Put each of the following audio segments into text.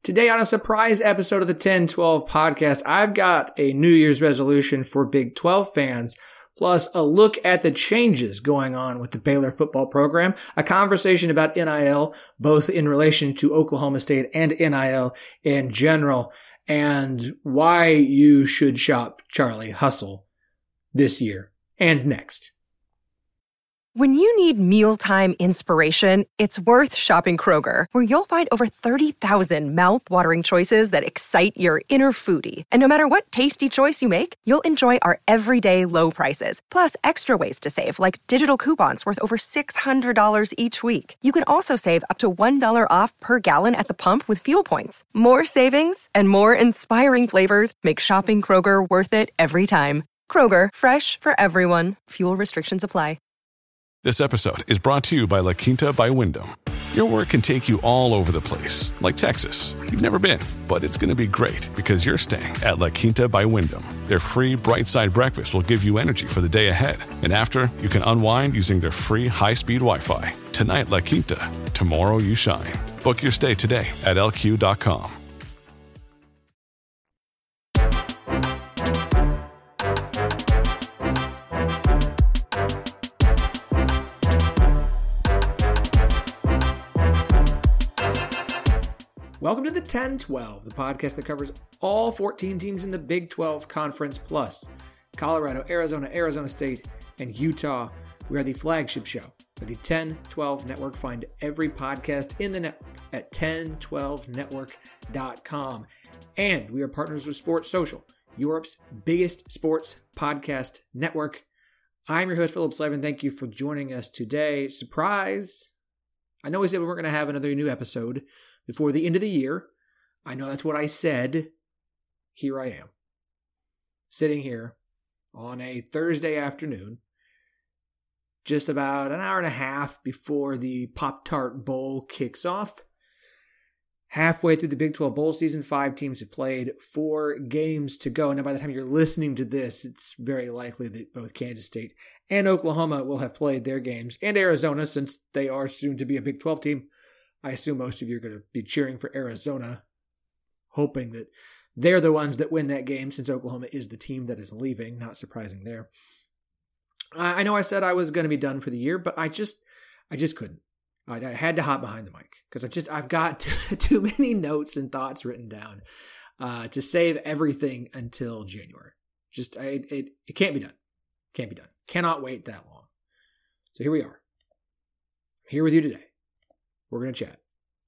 Today on a surprise episode of the 10-12 podcast, I've got a New Year's resolution for Big 12 fans, plus a look at the changes going on with the Baylor football program, a conversation about NIL, both in relation to Oklahoma State and NIL in general, and why you should shop Charlie Hustle this year and next. When you need mealtime inspiration, it's worth shopping Kroger, where you'll find over 30,000 mouth-watering choices that excite your inner foodie. And no matter what tasty choice you make, you'll enjoy our everyday low prices, plus extra ways to save, like digital coupons worth over $600 each week. You can also save up to $1 off per gallon at the pump with fuel points. More savings and more inspiring flavors make shopping Kroger worth it every time. Kroger, fresh for everyone. Fuel restrictions apply. This episode is brought to you by La Quinta by Wyndham. Your work can take you all over the place, like Texas. You've never been, but it's going to be great because you're staying at La Quinta by Wyndham. Their free Bright Side breakfast will give you energy for the day ahead. And after, you can unwind using their free high-speed Wi-Fi. Tonight, La Quinta. Tomorrow, you shine. Book your stay today at LQ.com. Welcome to the 10-12, the podcast that covers all 14 teams in the Big 12 Conference plus Colorado, Arizona, Arizona State, and Utah. We are the flagship show for the 10-12 Network. Find every podcast in the network at 1012network.com. And we are partners with Sports Social, Europe's biggest sports podcast network. I'm your host, Philip Slavin. Thank you for joining us today. Surprise! I know we said we weren't going to have another new episode before the end of the year. I know that's what I said. Here I am, sitting here on a Thursday afternoon, just about an hour and a half before the Pop-Tart Bowl kicks off. Halfway through the Big 12 Bowl season, 5 teams have played, 4 games to go. Now, by the time you're listening to this, it's very likely that both Kansas State and Oklahoma will have played their games, and Arizona, since they are soon to be a Big 12 team. I assume most of you are going to be cheering for Arizona, hoping that they're the ones that win that game, since Oklahoma is the team that is leaving. Not surprising there. I know I said I was going to be done for the year, but I just couldn't. I had to hop behind the mic because I've got too many notes and thoughts written down to save everything until January. It can't be done. Can't be done. Cannot wait that long. So here we are. I'm here with you today. We're going to chat.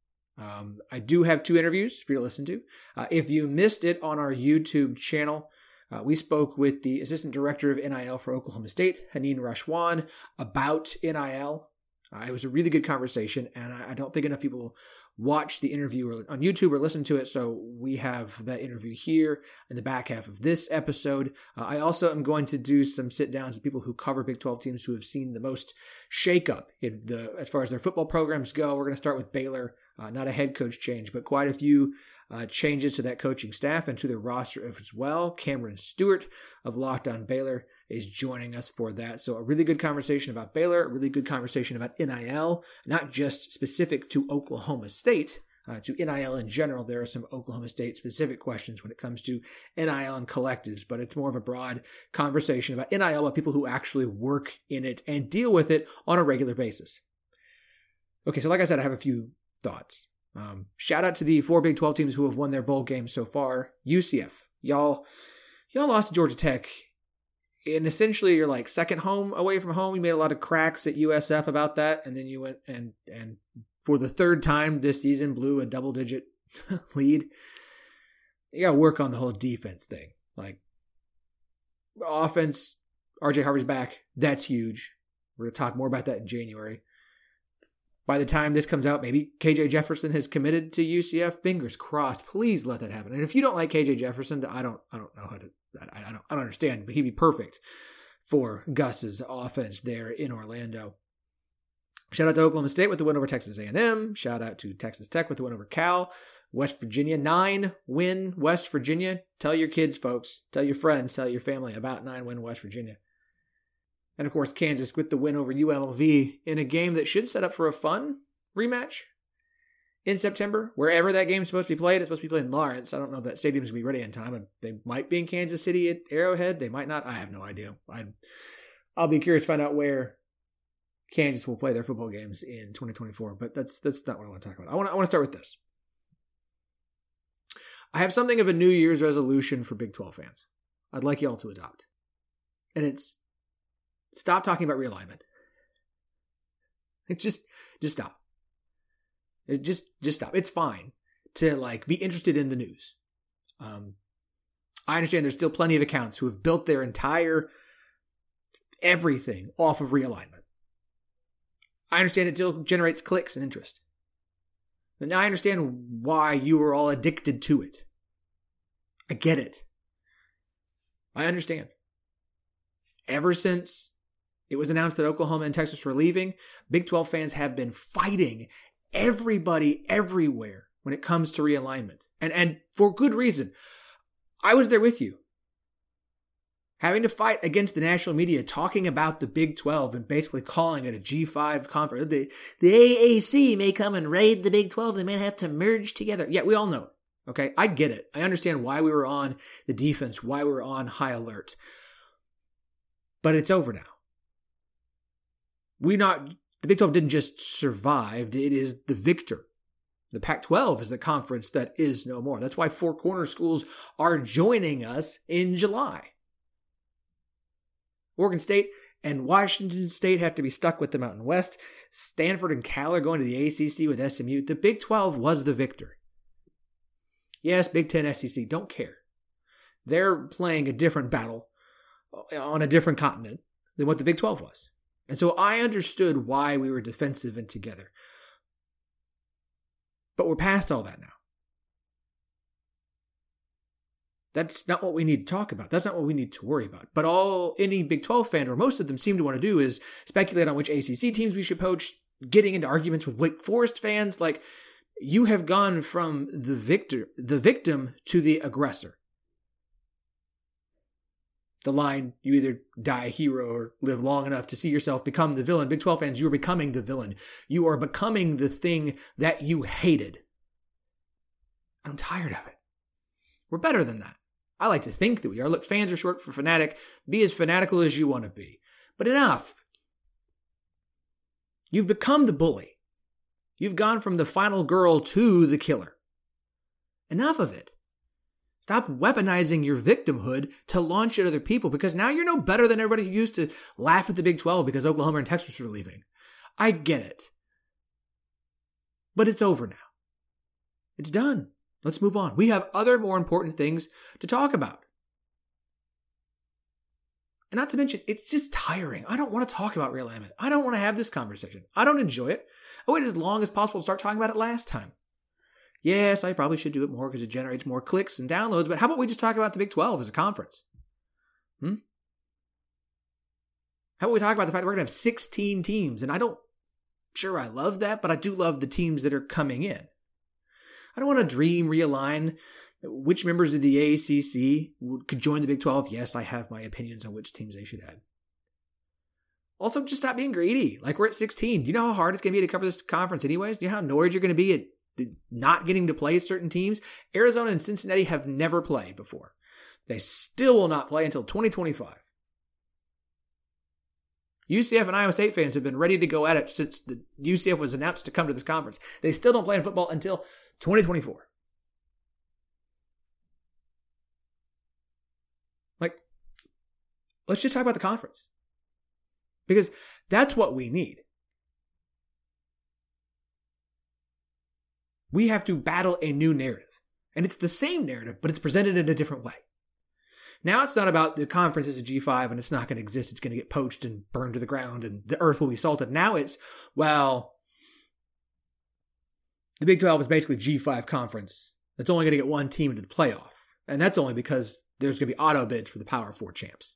I do have 2 interviews for you to listen to. If you missed it on our YouTube channel, we spoke with the Assistant Director of NIL for Oklahoma State, Haneen Rashwan, about NIL. It was a really good conversation, and I don't think enough people watch the interview on YouTube or listen to it, so we have that interview here in the back half of this episode. I also am going to do some sit-downs with people who cover Big 12 teams who have seen the most shakeup as far as their football programs go. We're going to start with Baylor, not a head coach change, but quite a few changes to that coaching staff and to their roster as well. Cameron Stewart of Locked On Baylor is joining us for that. So a really good conversation about Baylor, a really good conversation about NIL, not just specific to Oklahoma State, to NIL in general. There are some Oklahoma State specific questions when it comes to NIL and collectives, but it's more of a broad conversation about NIL, about people who actually work in it and deal with it on a regular basis. Okay, so like I said, I have a few thoughts. Shout out to the 4 Big 12 teams who have won their bowl games so far. UCF, y'all lost to Georgia Tech. And essentially, you're like second home away from home. You made a lot of cracks at USF about that. And then you went and for the 3rd time this season, blew a double-digit lead. You got to work on the whole defense thing. Like, offense, RJ Harvey's back. That's huge. We're going to talk more about that in January. By the time this comes out, maybe KJ Jefferson has committed to UCF. Fingers crossed. Please let that happen. And if you don't like KJ Jefferson, I don't know how to. I don't understand. But he'd be perfect for Gus's offense there in Orlando. Shout out to Oklahoma State with the win over Texas A&M. Shout out to Texas Tech with the win over Cal. West Virginia, 9-win West Virginia. Tell your kids, folks. Tell your friends. Tell your family about 9-win West Virginia. And of course, Kansas with the win over UNLV in a game that should set up for a fun rematch. in September. Wherever that game's supposed to be played, it's supposed to be played in Lawrence. I don't know if that stadium's going to be ready in time. They might be in Kansas City at Arrowhead. They might not. I have no idea. I'll be curious to find out where Kansas will play their football games in 2024, but that's not what I want to talk about. I want to start with this. I have something of a New Year's resolution for Big 12 fans. I'd like y'all to adopt. And it's stop talking about realignment. Just stop. Just stop. It's fine to be interested in the news. I understand there's still plenty of accounts who have built their entire everything off of realignment. I understand it still generates clicks and interest. And I understand why you are all addicted to it. I get it. I understand. Ever since it was announced that Oklahoma and Texas were leaving, Big 12 fans have been fighting everybody everywhere when it comes to realignment. And for good reason. I was there with you. Having to fight against the national media talking about the Big 12 and basically calling it a G5 conference. The AAC may come and raid the Big 12. They may have to merge together. Yeah, we all know it. Okay, I get it. I understand why we were on the defense, why we were on high alert. But it's over now. The Big 12 didn't just survive. It is the victor. The Pac-12 is the conference that is no more. That's why Four Corner schools are joining us in July. Oregon State and Washington State have to be stuck with the Mountain West. Stanford and Cal are going to the ACC with SMU. The Big 12 was the victor. Yes, Big 10, SEC, don't care. They're playing a different battle on a different continent than what the Big 12 was. And so I understood why we were defensive and together. But we're past all that now. That's not what we need to talk about. That's not what we need to worry about. But all any Big 12 fan, or most of them, seem to want to do is speculate on which ACC teams we should poach, getting into arguments with Wake Forest fans. You have gone from the victim to the aggressor. The line, you either die a hero or live long enough to see yourself become the villain. Big 12 fans, you are becoming the villain. You are becoming the thing that you hated. I'm tired of it. We're better than that. I like to think that we are. Look, fans are short for fanatic. Be as fanatical as you want to be. But enough. You've become the bully. You've gone from the final girl to the killer. Enough of it. Stop weaponizing your victimhood to launch at other people, because now you're no better than everybody who used to laugh at the Big 12 because Oklahoma and Texas were leaving. I get it. But it's over now. It's done. Let's move on. We have other more important things to talk about. And not to mention, it's just tiring. I don't want to talk about realignment. I don't want to have this conversation. I don't enjoy it. I waited as long as possible to start talking about it last time. Yes, I probably should do it more because it generates more clicks and downloads, but how about we just talk about the Big 12 as a conference? How about we talk about the fact that we're going to have 16 teams, and I love that, but I do love the teams that are coming in. I don't want to realign which members of the ACC could join the Big 12. Yes, I have my opinions on which teams they should add. Also, just stop being greedy. We're at 16. Do you know how hard it's going to be to cover this conference anyways? Do you know how annoyed you're going to be at not getting to play certain teams? Arizona and Cincinnati have never played before. They still will not play until 2025. UCF and Iowa State fans have been ready to go at it since the UCF was announced to come to this conference. They still don't play in football until 2024. Let's just talk about the conference. Because that's what we need. We have to battle a new narrative. And it's the same narrative, but it's presented in a different way. Now it's not about the conference as a G5 and it's not going to exist. It's going to get poached and burned to the ground and the earth will be salted. Now it's, the Big 12 is basically a G5 conference that's only going to get one team into the playoff. And that's only because there's going to be auto bids for the Power 4 champs.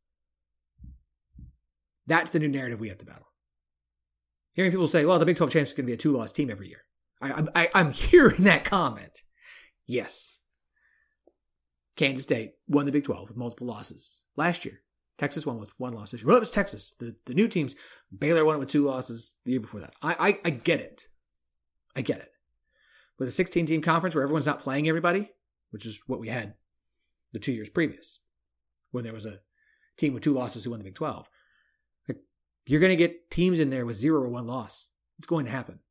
That's the new narrative we have to battle. Hearing people say, the Big 12 champs is going to be a 2-loss team every year. I'm hearing that comment. Yes. Kansas State won the Big 12 with multiple losses last year. Texas won with 1 loss this year. Well, it was Texas. The new teams, Baylor won it with 2 losses the year before that. I get it. I get it. with a 16-team conference where everyone's not playing everybody, which is what we had the 2 years previous, when there was a team with 2 losses who won the Big 12. Like, you're going to get teams in there with 0 or 1 loss. It's going to happen.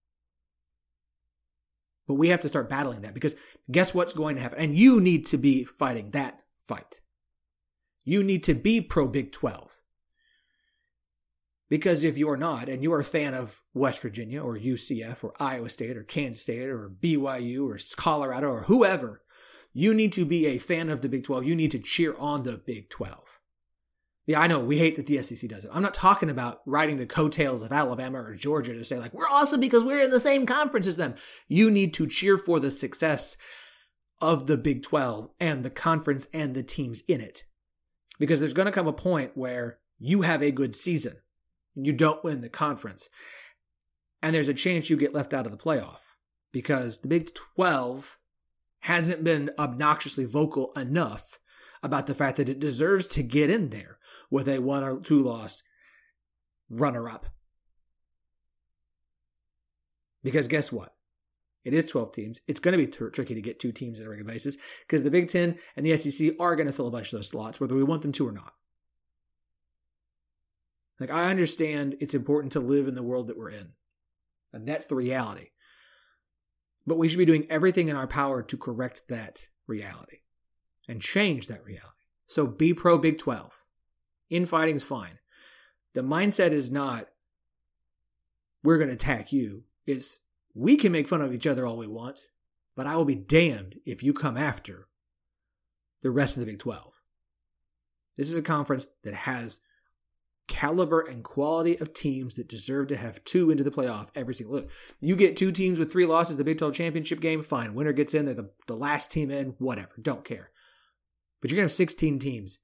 But we have to start battling that, because guess what's going to happen? And you need to be fighting that fight. You need to be pro Big 12. Because if you're not, and you're a fan of West Virginia or UCF or Iowa State or Kansas State or BYU or Colorado or whoever, you need to be a fan of the Big 12. You need to cheer on the Big 12. Yeah, I know, we hate that the SEC does it. I'm not talking about riding the coattails of Alabama or Georgia to say, like, we're awesome because we're in the same conference as them. You need to cheer for the success of the Big 12 and the conference and the teams in it. Because there's going to come a point where you have a good season and you don't win the conference, and there's a chance you get left out of the playoff because the Big 12 hasn't been obnoxiously vocal enough about the fact that it deserves to get in there with a 1 or 2 loss runner-up. Because guess what? It is 12 teams. It's going to be tricky to get 2 teams on a regular basis because the Big 10 and the SEC are going to fill a bunch of those slots, whether we want them to or not. Like, I understand it's important to live in the world that we're in, and that's the reality. But we should be doing everything in our power to correct that reality and change that reality. So be pro Big 12. Infighting's fine. The mindset is not, we're going to attack you. It's, we can make fun of each other all we want, but I will be damned if you come after the rest of the Big 12. This is a conference that has caliber and quality of teams that deserve to have 2 into the playoff every single look. You get 2 teams with 3 losses in the Big 12 championship game, fine. Winner gets in, they're the last team in, whatever, don't care. But you're going to have 16 teams.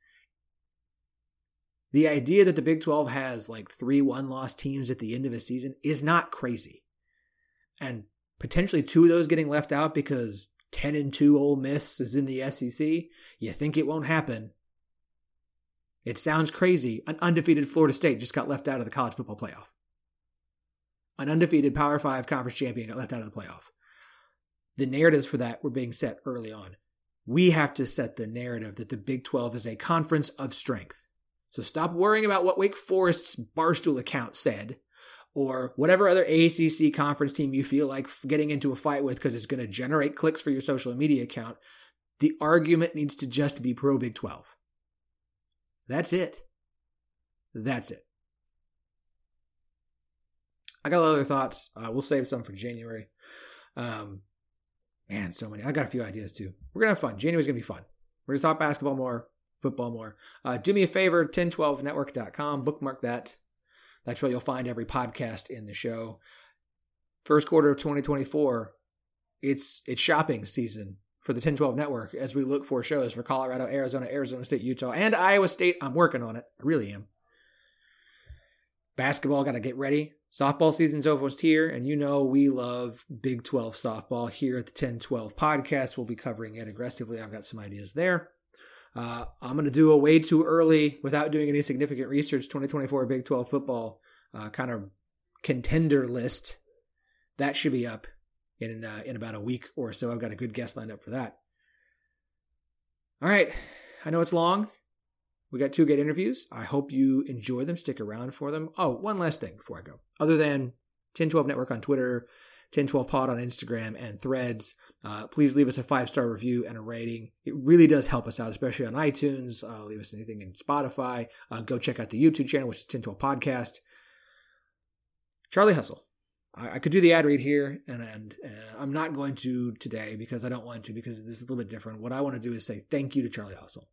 The idea that the Big 12 has like 3 one-loss teams at the end of a season is not crazy. And potentially 2 of those getting left out because 10-2 Ole Miss is in the SEC, you think it won't happen. It sounds crazy. An undefeated Florida State just got left out of the college football playoff. An undefeated Power 5 conference champion got left out of the playoff. The narratives for that were being set early on. We have to set the narrative that the Big 12 is a conference of strength. So stop worrying about what Wake Forest's Barstool account said, or whatever other ACC conference team you feel like getting into a fight with because it's going to generate clicks for your social media account. The argument needs to just be pro Big 12. That's it. That's it. I got other thoughts. We'll save some for January. Man, so many. I got a few ideas too. We're going to have fun. January's going to be fun. We're going to talk basketball more, football more. Do me a favor, 1012network.com. Bookmark that. That's where you'll find every podcast in the show. First quarter of 2024, it's shopping season for the 1012 network as we look for shows for Colorado, Arizona State, Utah, and Iowa State. I'm working on it. I really am. Basketball, got to get ready. Softball season's almost here, and you know we love Big 12 softball here at the 1012 podcast. We'll be covering it aggressively. I've got some ideas there. I'm going to do a way too early, without doing any significant research, 2024 Big 12 football kind of contender list. That should be up in about a week or so. I've got a good guest lined up for that. All right. I know it's long. We got 2 good interviews. I hope you enjoy them. Stick around for them. Oh, one last thing before I go. Other than 1012 Network on Twitter, 1012 Pod on Instagram, and Threads, please leave us a 5-star review and a rating. It really does help us out, especially on iTunes. Leave us anything in Spotify. Go check out the YouTube channel, which is 1012 Podcast. Charlie Hustle. I could do the ad read here, and I'm not going to today because I don't want to, because this is a little bit different. What I want to do is say thank you to Charlie Hustle.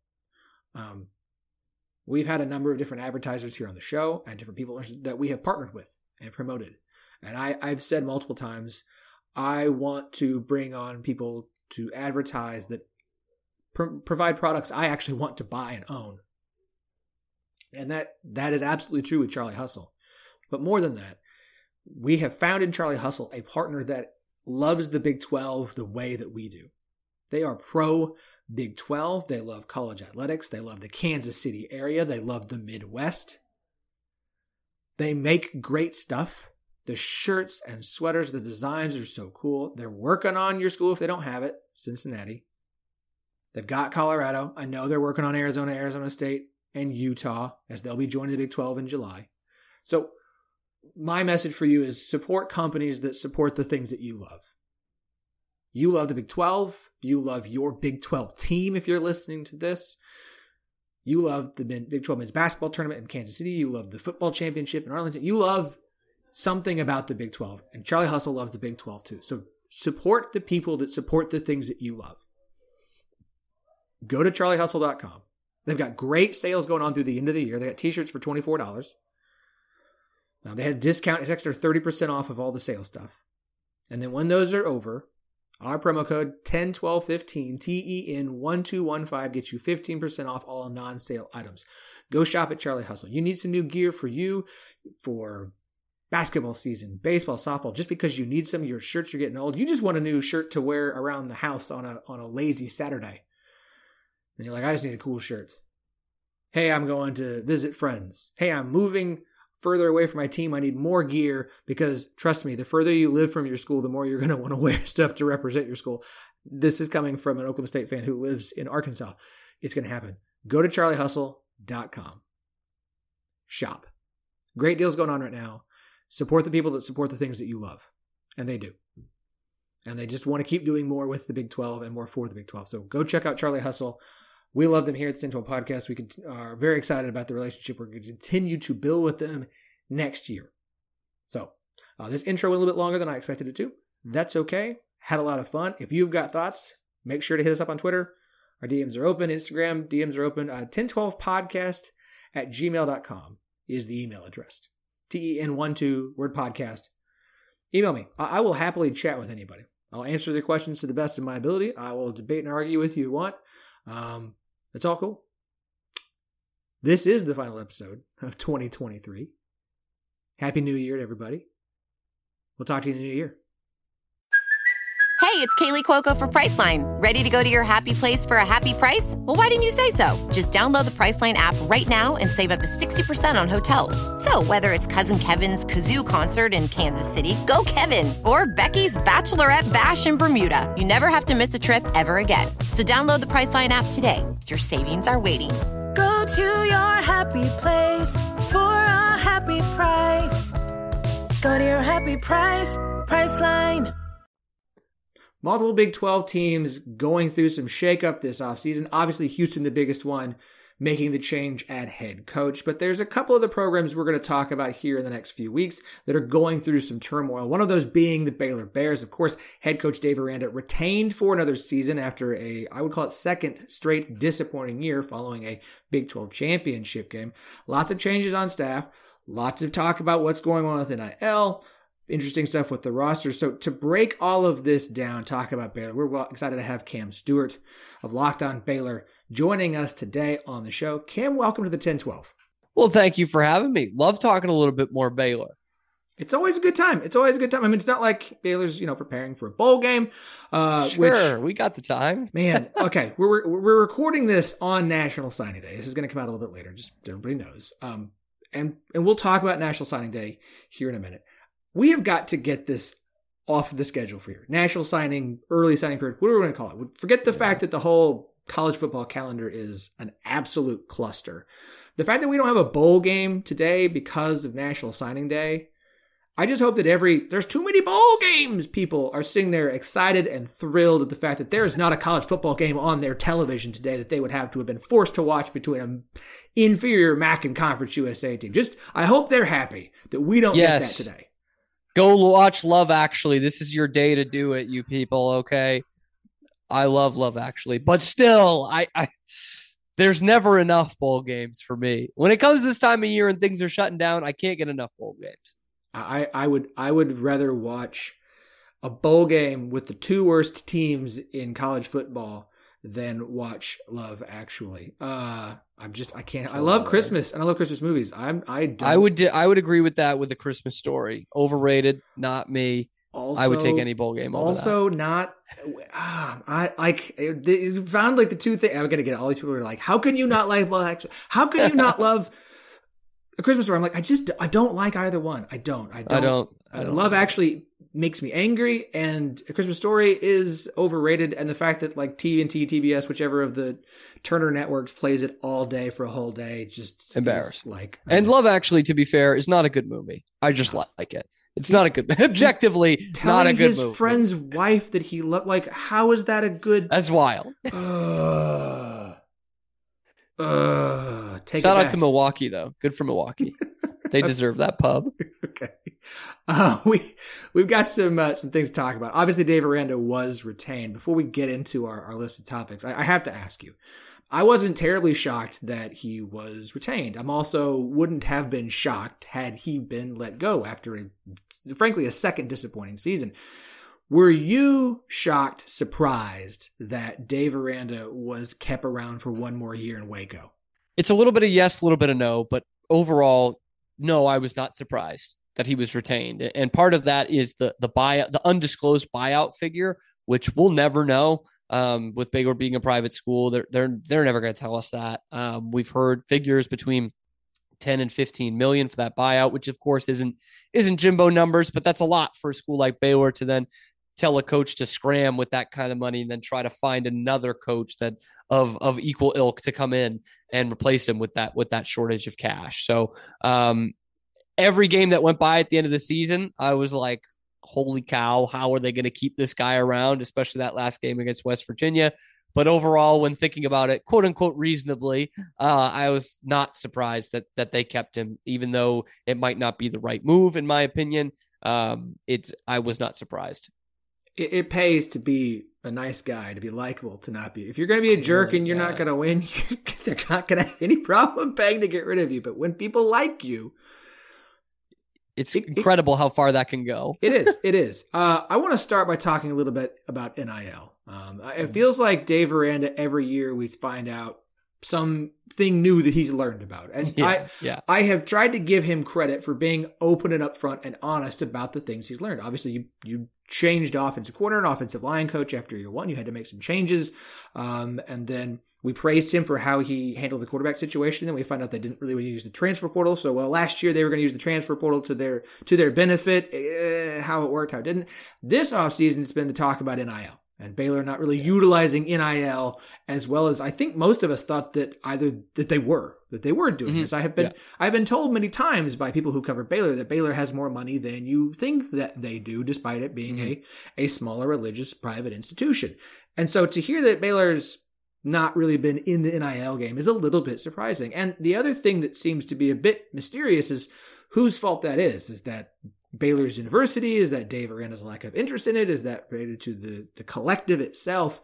We've had a number of different advertisers here on the show and different people that we have partnered with and promoted. And I've said multiple times, I want to bring on people to advertise that provide products I actually want to buy and own. And that is absolutely true with Charlie Hustle. But more than that, we have found in Charlie Hustle a partner that loves the Big 12 the way that we do. They are pro Big 12. They love college athletics. They love the Kansas City area. They love the Midwest. They make great stuff. The shirts and sweaters, the designs are so cool. They're working on your school if they don't have it, Cincinnati. They've got Colorado. I know they're working on Arizona, Arizona State, and Utah, as they'll be joining the Big 12 in July. So my message for you is support companies that support the things that you love. You love the Big 12. You love your Big 12 team if you're listening to this. You love the Big 12 men's basketball tournament in Kansas City. You love the football championship in Arlington. You love something about the Big 12. And Charlie Hustle loves the Big 12 too. So support the people that support the things that you love. Go to charliehustle.com. They've got great sales going on through the end of the year. They got t-shirts for $24. Now they had a discount. It's extra 30% off of all the sales stuff. And then when those are over, our promo code 101215 TEN1215 gets you 15% off all non-sale items. Go shop at Charlie Hustle. You need some new gear for you, for basketball season, baseball, softball. Just because you need some of your shirts, you're getting old. You just want a new shirt to wear around the house on a lazy Saturday. And you're like, I just need a cool shirt. Hey, I'm going to visit friends. Hey, I'm moving further away from my team. I need more gear because, trust me, the further you live from your school, the more you're going to want to wear stuff to represent your school. This is coming from an Oklahoma State fan who lives in Arkansas. It's going to happen. Go to charliehustle.com. Shop. Great deals going on right now. Support the people that support the things that you love. And they do. And they just want to keep doing more with the Big 12 and more for the Big 12. So go check out Charlie Hustle. We love them here at the 1012 Podcast. We are very excited about the relationship. We're going to continue to build with them next year. So this intro went a little bit longer than I expected it to. That's okay. Had a lot of fun. If you've got thoughts, make sure to hit us up on Twitter. Our DMs are open. Instagram DMs are open. 1012podcast@gmail.com is the email address. TEN12 word podcast. Email me. I will happily chat with anybody. I'll answer the questions to the best of my ability. I will debate and argue with you if you want. It's all cool. This is the final episode of 2023. Happy New Year to everybody. We'll talk to you in the new year. Hey, it's Kaylee Cuoco for Priceline. Ready to go to your happy place for a happy price? Well, why didn't you say so? Just download the Priceline app right now and save up to 60% on hotels. So whether it's Cousin Kevin's Kazoo Concert in Kansas City, go Kevin, or Becky's Bachelorette Bash in Bermuda, you never have to miss a trip ever again. So download the Priceline app today. Your savings are waiting. Go to your happy place for a happy price. Go to your happy price, Priceline. Multiple Big 12 teams going through some shakeup this offseason. Obviously, Houston, the biggest one, making the change at head coach. But there's a couple of the programs we're going to talk about here in the next few weeks that are going through some turmoil. One of those being the Baylor Bears. Of course, head coach Dave Aranda retained for another season after I would call it second straight disappointing year following a Big 12 championship game. Lots of changes on staff. Lots of talk about what's going on with NIL. Interesting stuff with the roster. So to break all of this down, talk about Baylor, we're excited to have Cam Stewart of Locked On Baylor joining us today on the show. Cam, welcome to the 1012. Well, thank you for having me. Love talking a little bit more Baylor. It's always a good time. I mean, it's not like Baylor's, preparing for a bowl game. Sure, we got the time. Man, okay. We're recording this on National Signing Day. This is going to come out a little bit later, just so everybody knows. And we'll talk about National Signing Day here in a minute. We have got to get this off the schedule for you. National signing, early signing period, whatever we're going to call it. Forget the fact that the whole college football calendar is an absolute cluster. The fact that we don't have a bowl game today because of National Signing Day, I just hope that there's too many bowl games. People are sitting there excited and thrilled at the fact that there is not a college football game on their television today that they would have to have been forced to watch between an inferior MAC and Conference USA team. I hope they're happy that we don't get that today. Go watch Love Actually. This is your day to do it, you people, okay? I love Love Actually. But still, I there's never enough bowl games for me. When it comes this time of year and things are shutting down, I can't get enough bowl games. I would rather watch a bowl game with the two worst teams in college football than watch Love Actually. I can't. I love Christmas and I love Christmas movies. I would agree with that with A Christmas Story. Overrated, not me. Also, I would take any bowl game over also that. Not. I like found like the two things. I'm gonna get all these people who are like, how can you not like Love Actually? How can you not love A Christmas Story, I'm like, I don't like either one. I don't. Love Actually makes me angry, and A Christmas Story is overrated. And the fact that like TNT, TBS, whichever of the Turner networks plays it all day for a whole day, just embarrassed. Like, and Love Actually, to be fair, is not a good movie. I just like it. It's not a good, objectively, not a good movie. His friend's wife that he loved, like, how is that a good? That's wild. Shout out to Milwaukee, though. Good for Milwaukee. They deserve that pub. Okay. We've got some things to talk about. Obviously, Dave Aranda was retained. Before we get into our list of topics, I have to ask you. I wasn't terribly shocked that he was retained. I'm also wouldn't have been shocked had he been let go after, frankly, a second disappointing season. Were you shocked, surprised that Dave Aranda was kept around for one more year in Waco? It's a little bit of yes, a little bit of no, but overall, no, I was not surprised that he was retained. And part of that is the buyout, the undisclosed buyout figure, which we'll never know. With Baylor being a private school, they're never going to tell us that. We've heard figures between 10 and 15 million for that buyout, which of course isn't Jimbo numbers, but that's a lot for a school like Baylor to then tell a coach to scram with that kind of money and then try to find another coach that of equal ilk to come in and replace him with that shortage of cash. So every game that went by at the end of the season, I was like, holy cow, how are they going to keep this guy around, especially that last game against West Virginia? But overall, when thinking about it, quote unquote, reasonably, I was not surprised that they kept him, even though it might not be the right move, in my opinion. I was not surprised. It pays to be a nice guy, to be likable, to not be. If you're going to be a jerk and you're not going to win, they're not going to have any problem paying to get rid of you. But when people like you, it's incredible how far that can go. It is. I want to start by talking a little bit about NIL. It feels like Dave Aranda, every year we find out something new that he's learned about. And I have tried to give him credit for being open and upfront and honest about the things he's learned. Obviously, you changed offensive coordinator and offensive line coach after year one. You had to make some changes. And then we praised him for how he handled the quarterback situation. Then we found out they didn't really want to use the transfer portal. So, last year they were going to use the transfer portal to their benefit. How it worked, how it didn't. This offseason, it's been the talk about NIL. And Baylor not really utilizing NIL as well as I think most of us thought that they were doing this. I've been told many times by people who cover Baylor that Baylor has more money than you think that they do, despite it being a smaller religious private institution. And so to hear that Baylor's not really been in the NIL game is a little bit surprising. And the other thing that seems to be a bit mysterious is whose fault that is. Is that Baylor's university? Is that Dave Aranda's lack of interest in it? Is that related to the collective itself?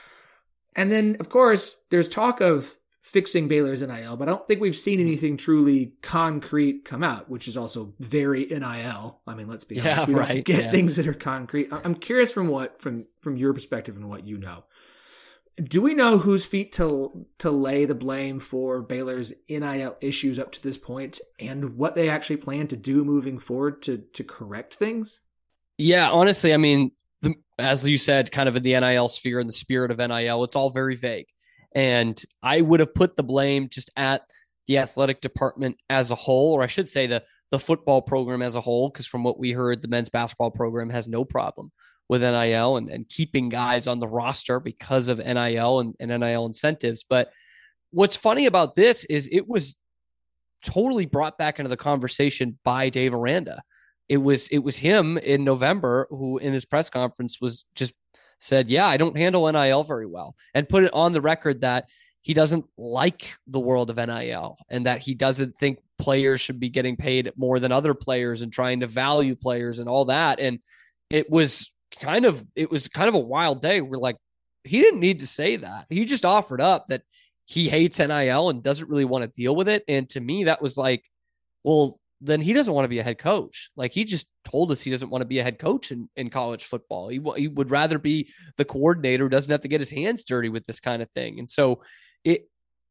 And then, of course, there's talk of fixing Baylor's NIL, but I don't think we've seen anything truly concrete come out, which is also very NIL. I mean, let's be honest. We don't get things that are concrete. I'm curious from your perspective and what you know. Do we know whose feet to lay the blame for Baylor's NIL issues up to this point and what they actually plan to do moving forward to correct things? Yeah, honestly, I mean, as you said, kind of in the NIL sphere and the spirit of NIL, it's all very vague. And I would have put the blame just at the athletic department as a whole, or I should say the football program as a whole, because from what we heard, the men's basketball program has no problem with NIL and keeping guys on the roster because of NIL and NIL incentives. But what's funny about this is it was totally brought back into the conversation by Dave Aranda. It was him in November who in his press conference was just said, I don't handle NIL very well, and put it on the record that he doesn't like the world of NIL and that he doesn't think players should be getting paid more than other players and trying to value players and all that. And it was kind of a wild day. We're like, he didn't need to say that. He just offered up that he hates NIL and doesn't really want to deal with it. And to me, that was like, well, then he doesn't want to be a head coach. Like, he just told us he doesn't want to be a head coach in college football. He would rather be the coordinator who doesn't have to get his hands dirty with this kind of thing. And so it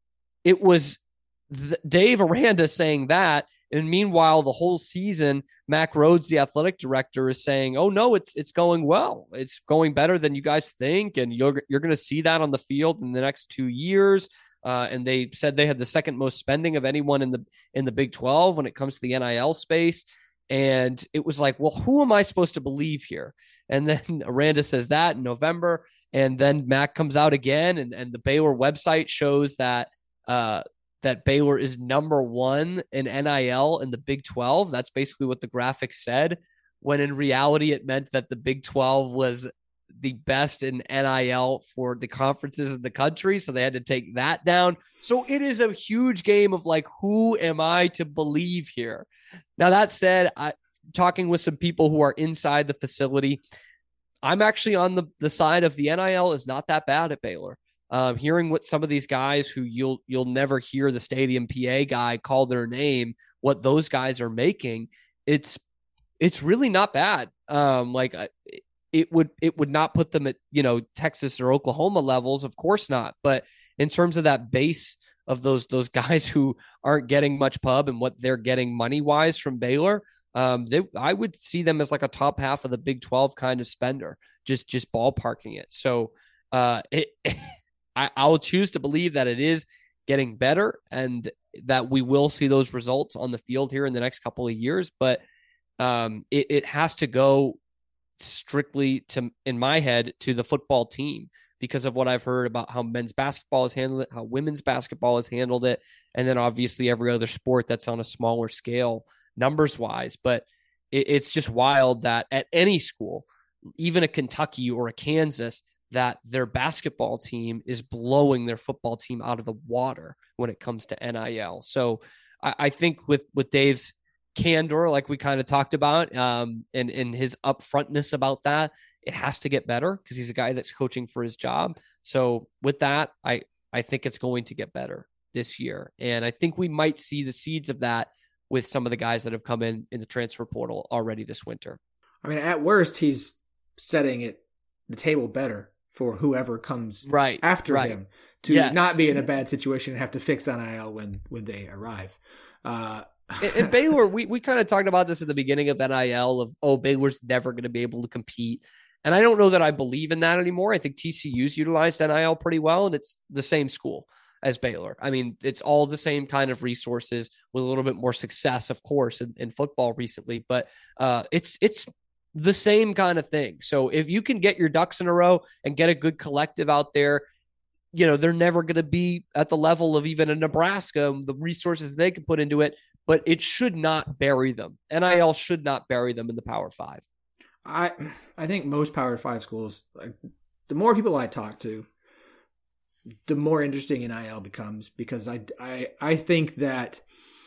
was Dave Aranda saying that. And meanwhile, the whole season, Mack Rhoades, the athletic director, is saying, oh, no, it's going well. It's going better than you guys think. And you're going to see that on the field in the next 2 years. And they said they had the second most spending of anyone in the Big 12 when it comes to the NIL space. And it was like, well, who am I supposed to believe here? And then Aranda says that in November. And then Mac comes out again, and the Baylor website shows that that Baylor is number 1 in NIL in the Big 12. That's basically what the graphic said, when in reality it meant that the Big 12 was the best in NIL for the conferences in the country. So they had to take that down. So it is a huge game of like, who am I to believe here? Now, that said, talking with some people who are inside the facility, I'm actually on the side of the NIL is not that bad at Baylor. Hearing what some of these guys who you'll never hear the Stadium PA guy call their name, what those guys are making, it's really not bad. It would not put them at, Texas or Oklahoma levels, of course not. But in terms of that base of those guys who aren't getting much pub and what they're getting money wise from Baylor, I would see them as like a top half of the Big 12 kind of spender, just ballparking it. So I'll choose to believe that it is getting better and that we will see those results on the field here in the next couple of years. But it has to go strictly in my head, to the football team, because of what I've heard about how men's basketball has handled it, how women's basketball has handled it, and then obviously every other sport that's on a smaller scale numbers wise. But it's just wild that at any school, even a Kentucky or a Kansas, that their basketball team is blowing their football team out of the water when it comes to NIL. So I think with Dave's candor, like we kind of talked about, and his upfrontness about that, it has to get better because he's a guy that's coaching for his job. So with that, I think it's going to get better this year. And I think we might see the seeds of that with some of the guys that have come in the transfer portal already this winter. I mean, at worst, he's setting the table better for whoever comes after him to not be in a bad situation and have to fix NIL when they arrive. In Baylor, we kind of talked about this at the beginning of NIL of, Baylor's never going to be able to compete. And I don't know that I believe in that anymore. I think TCU's utilized NIL pretty well, and it's the same school as Baylor. I mean, it's all the same kind of resources with a little bit more success, of course, in football recently, but it's the same kind of thing. So if you can get your ducks in a row and get a good collective out there, they're never going to be at the level of even a Nebraska, the resources they can put into it, but it should not bury them. NIL should not bury them in the Power 5. I think most Power 5 schools, like, the more people I talk to, the more interesting NIL becomes, because I think that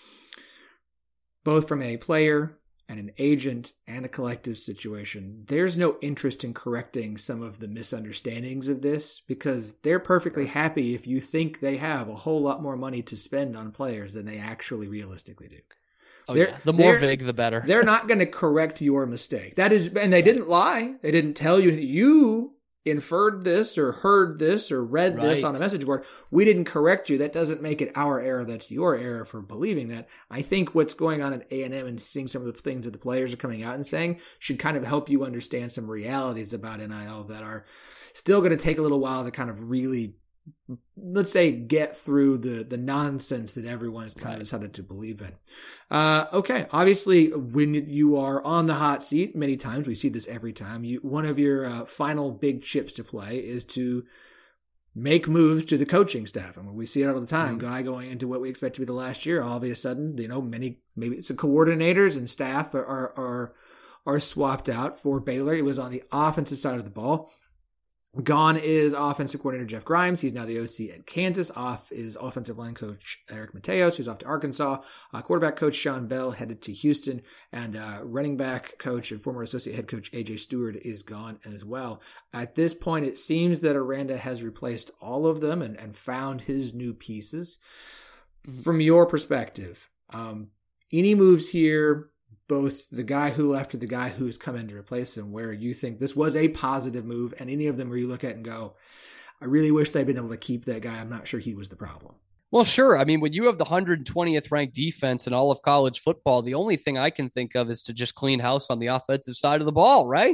both from a player and an agent and a collective situation, there's no interest in correcting some of the misunderstandings of this, because they're perfectly happy if you think they have a whole lot more money to spend on players than they actually realistically do. The more vague, the better. They're not going to correct your mistake. That is, and they didn't lie. They didn't tell you that you inferred this or heard this or read this on a message board. We didn't correct you. That doesn't make it our error. That's your error for believing that. I think what's going on at A&M and seeing some of the things that the players are coming out and saying should kind of help you understand some realities about NIL that are still going to take a little while to kind of really, let's say, get through the nonsense that everyone's kind of decided to believe in. Okay. Obviously, when you are on the hot seat, many times, we see this every time, one of your final big chips to play is to make moves to the coaching staff. I mean, we see it all the time. Guy going into what we expect to be the last year, all of a sudden, maybe some coordinators and staff are swapped out for Baylor. It was on the offensive side of the ball. Gone is offensive coordinator Jeff Grimes. He's now the OC at Kansas. Off is offensive line coach Eric Mateos, who's off to Arkansas. Quarterback coach Sean Bell headed to Houston. And running back coach and former associate head coach AJ Stewart is gone as well. At this point, it seems that Aranda has replaced all of them and found his new pieces. From your perspective, any moves here, both the guy who left or the guy who's come in to replace him, where you think this was a positive move, and any of them where you look at and go, I really wish they'd been able to keep that guy. I'm not sure he was the problem. Well, sure. I mean, when you have the 120th ranked defense in all of college football, the only thing I can think of is to just clean house on the offensive side of the ball, right?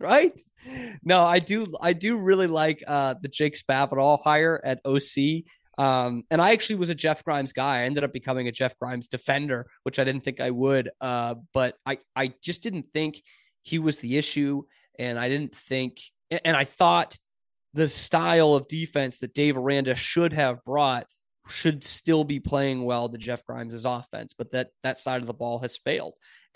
No, I do really like the Jake Spavital hire at OC. And I actually was a Jeff Grimes guy. I ended up becoming a Jeff Grimes defender, which I didn't think I would. But I just didn't think he was the issue. And I thought the style of defense that Dave Aranda should have brought should still be playing well to Jeff Grimes' offense, but that side of the ball has failed.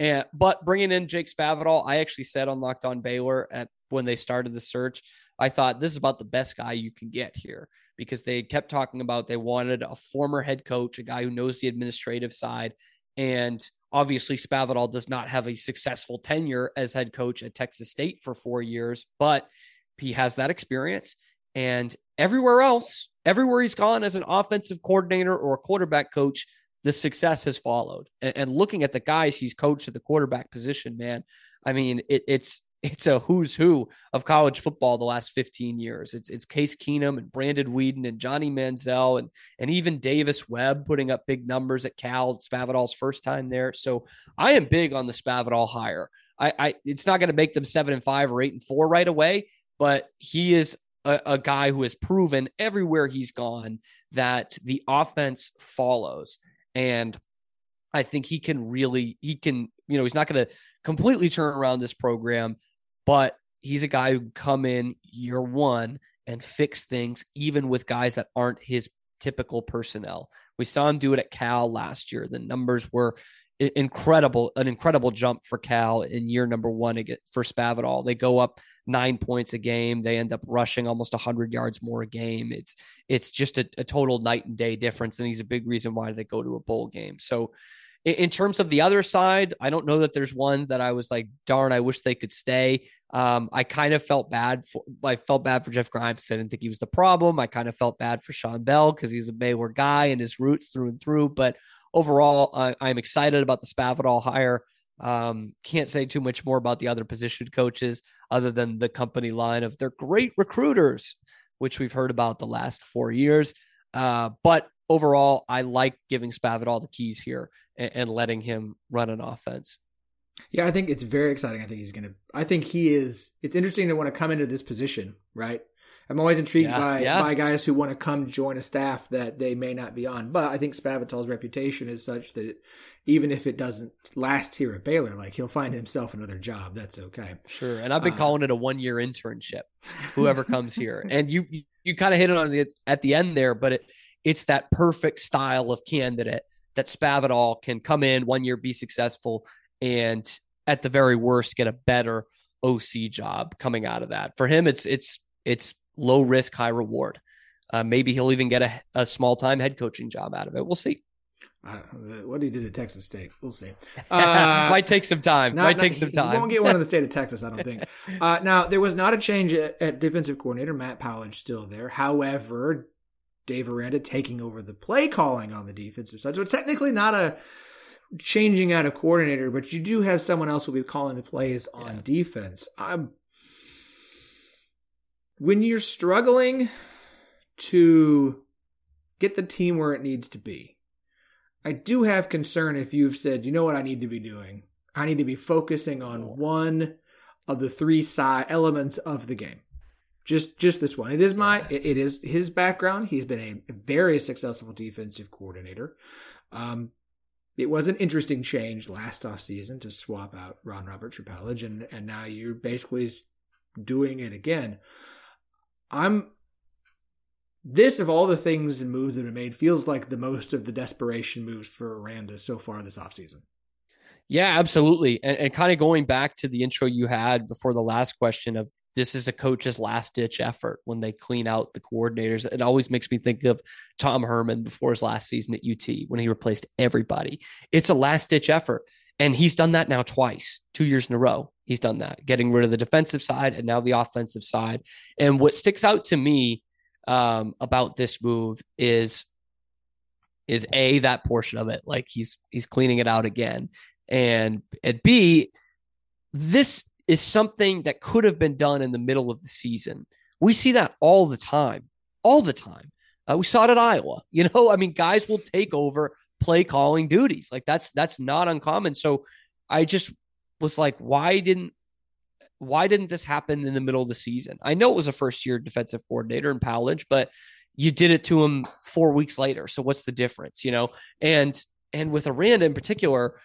But bringing in Jake Spavital, I actually said on Locked On Baylor when they started the search, I thought this is about the best guy you can get here, because they kept talking about they wanted a former head coach, a guy who knows the administrative side. And obviously Spavital does not have a successful tenure as head coach at Texas State for 4 years, but he has that experience. And everywhere he's gone as an offensive coordinator or a quarterback coach, the success has followed. And looking at the guys he's coached at the quarterback position, man, I mean, it's a who's who of college football the last 15 years. It's Case Keenum and Brandon Weeden and Johnny Manziel and even Davis Webb putting up big numbers at Cal. Spavital's first time there. So I am big on the Spavital hire. It's not going to make them 7-5 or 8-4 right away, but he is a guy who has proven everywhere he's gone that the offense follows. And I think he's not going to completely turn around this program, but he's a guy who can come in year one and fix things, even with guys that aren't his typical personnel. We saw him do it at Cal last year. The numbers were an incredible jump for Cal in year number one for Spavital. They go up 9 points a game. They end up rushing almost 100 yards more a game. It's just a total night and day difference. And he's a big reason why they go to a bowl game. So in terms of the other side, I don't know that there's one that I was like, darn, I wish they could stay. I kind of felt bad for Jeff Grimes. I didn't think he was the problem. I kind of felt bad for Sean Bell because he's a Baylor guy and his roots through and through. But overall, I'm excited about the Spavital hire. Can't say too much more about the other position coaches other than the company line of they're great recruiters, which we've heard about the last 4 years. But overall, I like giving Spavital the keys here and letting him run an offense. Yeah, I think it's very exciting. I think he is. It's interesting to want to come into this position, right? I'm always intrigued by guys who want to come join a staff that they may not be on. But I think Spavital's reputation is such that even if it doesn't last here at Baylor, like he'll find himself another job. That's okay. Sure. And I've been calling it a 1-year internship, whoever comes here. And you kind of hit it on at the end there, but it's that perfect style of candidate that Spavital can come in 1 year, be successful, and at the very worst, get a better OC job coming out of that. For him, it's low risk, high reward. Maybe he'll even get a small time head coaching job out of it. We'll see. What he did at Texas State, we'll see. Might take some time. He won't get one in the state of Texas, I don't think. Now, there was not a change at defensive coordinator. Matt Powledge still there. However, Dave Aranda taking over the play calling on the defensive side. So it's technically not a changing out of coordinator, but you do have someone else who will be calling the plays on defense. When you're struggling to get the team where it needs to be, I do have concern if you've said, you know what I need to be doing? I need to be focusing on one of the three side elements of the game. Just this one. It is his background. He's been a very successful defensive coordinator. It was an interesting change last offseason to swap out Ron Roberts for Powledge, and now you're basically doing it again. This, of all the things and moves that have made, feels like the most of the desperation moves for Aranda so far this offseason. Yeah, absolutely. And kind of going back to the intro you had before the last question of this is a coach's last ditch effort when they clean out the coordinators. It always makes me think of Tom Herman before his last season at UT when he replaced everybody. It's a last ditch effort. And he's done that now twice, 2 years in a row. He's done that, getting rid of the defensive side and now the offensive side. And what sticks out to me about this move is A, that portion of it, like he's cleaning it out again. And at B, this is something that could have been done in the middle of the season. We see that all the time. We saw it at Iowa. Guys will take over play calling duties. Like that's not uncommon. So I just was like, why didn't this happen in the middle of the season? I know it was a first year defensive coordinator in Powledge, but you did it to him 4 weeks later. So what's the difference, And with Aranda in particular,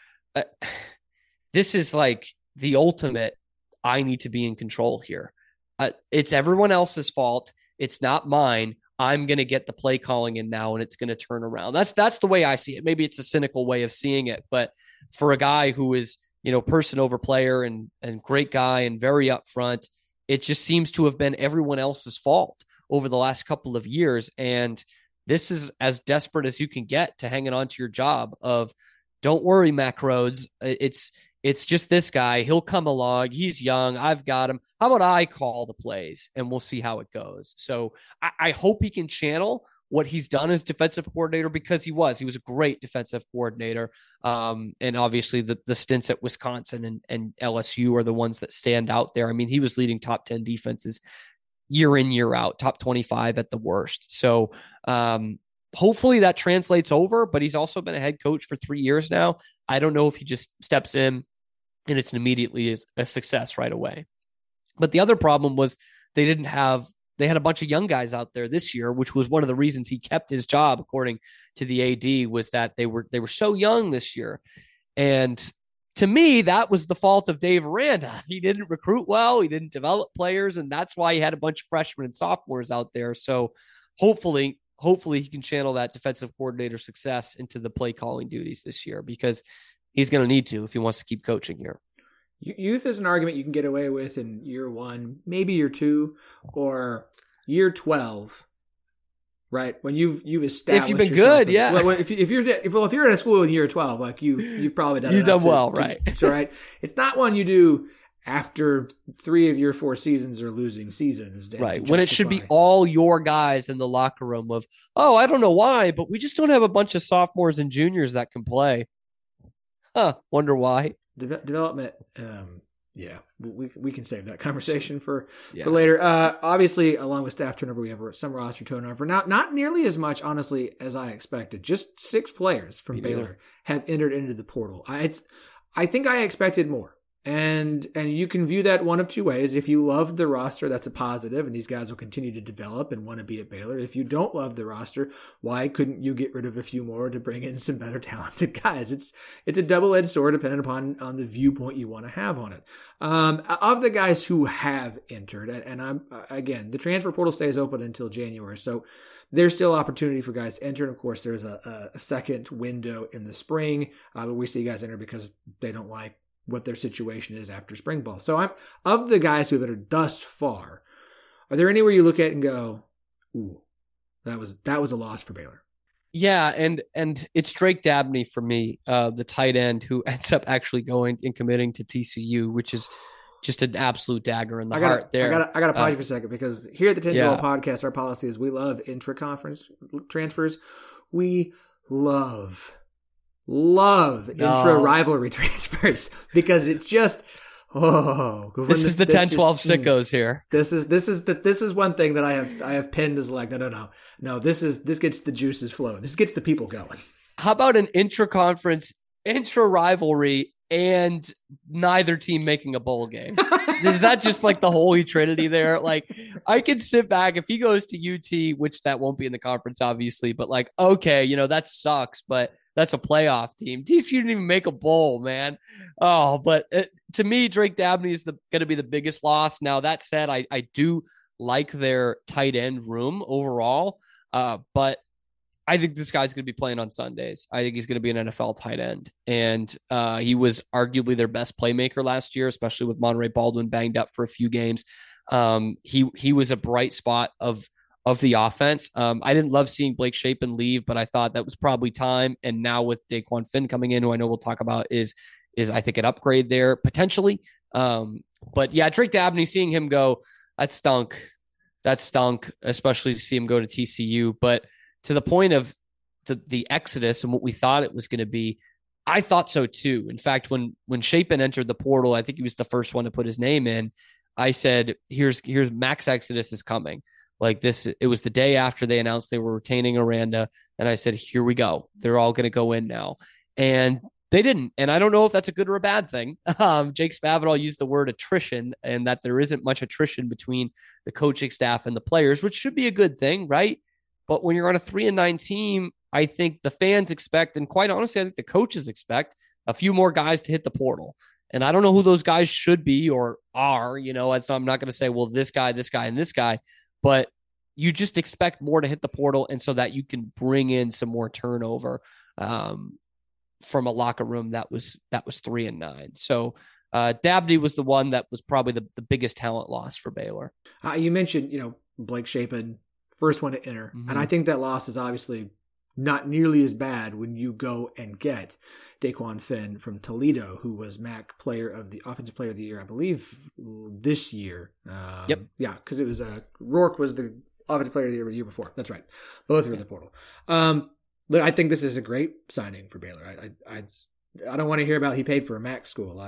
this is like the ultimate, I need to be in control here. It's everyone else's fault. It's not mine. I'm going to get the play calling in now, and it's going to turn around. That's the way I see it. Maybe it's a cynical way of seeing it, but for a guy who is, person over player and great guy and very upfront, it just seems to have been everyone else's fault over the last couple of years. And this is as desperate as you can get to hanging on to your job of, don't worry, Mac Rhodes. It's just this guy. He'll come along. He's young. I've got him. How about I call the plays and we'll see how it goes. So I hope he can channel what he's done as defensive coordinator, because he was a great defensive coordinator. And obviously the stints at Wisconsin and LSU are the ones that stand out there. I mean, he was leading top 10 defenses year in, year out, top 25 at the worst. So hopefully that translates over, but he's also been a head coach for 3 years now. I don't know if he just steps in and it's immediately a success right away. But the other problem was they had a bunch of young guys out there this year, which was one of the reasons he kept his job, according to the AD, was that they were so young this year. And to me, that was the fault of Dave Aranda. He didn't recruit well. He didn't develop players. And that's why he had a bunch of freshmen and sophomores out there. So hopefully he can channel that defensive coordinator success into the play calling duties this year, because he's going to need to if he wants to keep coaching here. Youth is an argument you can get away with in year 1, maybe year 2, or year 12, right? When you've established, if you've been good, yeah. Well, if you're in a school in year 12, like you've probably done. You've done well, right? So right, it's not one you do after 3 of your 4 seasons are losing seasons, right? When it should be all your guys in the locker room of, oh, I don't know why, but we just don't have a bunch of sophomores and juniors that can play. Wonder why. Development. Yeah, we can save that conversation for later. Obviously, along with staff turnover, we have some roster turnover. Now, not nearly as much, honestly, as I expected. Just 6 players from Baylor have entered into the portal. I think I expected more. And you can view that one of 2 ways. If you love the roster, that's a positive, and these guys will continue to develop and want to be at Baylor. If you don't love the roster, why couldn't you get rid of a few more to bring in some better talented guys? It's a double-edged sword depending on the viewpoint you want to have on it. Of the guys who have entered, and again, the transfer portal stays open until January, so there's still opportunity for guys to enter. And of course, there's a second window in the spring, but we see guys enter because they don't like what their situation is after spring ball. So of the guys who have entered thus far, are there anywhere you look at and go, ooh, that was a loss for Baylor? Yeah, and it's Drake Dabney for me, the tight end who ends up actually going and committing to TCU, which is just an absolute dagger in the heart there. I got to pause you for a second, because here at the 10-12 podcast, our policy is we love intra-conference transfers. We love intra-rivalry transfers, because it just this is the 10-12 sickos here. This is one thing that I have pinned as like no, this gets the juices flowing. This gets the people going. How about an intra-conference, intra-rivalry, and neither team making a bowl game? Is that just like the holy trinity there? Like, I can sit back if he goes to UT, which that won't be in the conference, obviously, but like, okay, that sucks, but that's a playoff team. TCU didn't even make a bowl, man. Oh, but to me, Drake Dabney is going to be the biggest loss. Now, that said, I do like their tight end room overall, but I think this guy's going to be playing on Sundays. I think he's going to be an NFL tight end. And he was arguably their best playmaker last year, especially with Monterey Baldwin banged up for a few games. He was a bright spot of the offense. I didn't love seeing Blake Shapen leave, but I thought that was probably time. And now with Daquan Finn coming in, who I know we'll talk about, is I think an upgrade there potentially. But yeah, Drake Dabney, seeing him go, that stunk. That stunk, especially to see him go to TCU. But to the point of the exodus and what we thought it was going to be, I thought so too. In fact, when Shapen entered the portal, I think he was the first one to put his name in. I said, here's Max Exodus is coming. Like this, it was the day after they announced they were retaining Aranda. And I said, here we go. They're all going to go in now. And they didn't. And I don't know if that's a good or a bad thing. Jake Spavital used the word attrition, and that there isn't much attrition between the coaching staff and the players, which should be a good thing, right? But when you're on a 3-9 team, I think the fans expect, and quite honestly, I think the coaches expect a few more guys to hit the portal. And I don't know who those guys should be or are, as I'm not going to say, well, this guy, and this guy, but you just expect more to hit the portal. And so that you can bring in some more turnover from a locker room that was 3-9. So Dabney was the one that was probably the biggest talent loss for Baylor. You mentioned, Blake Shapen, first one to enter. Mm-hmm. And I think that loss is obviously not nearly as bad when you go and get Daquan Finn from Toledo, who was MAC Offensive Player of the Year, I believe, this year. Yep. Yeah, because it was Rourke was the Offensive Player of the Year before. That's right. Both are in the portal. But I think this is a great signing for Baylor. I don't want to hear about he paid for a MAC school.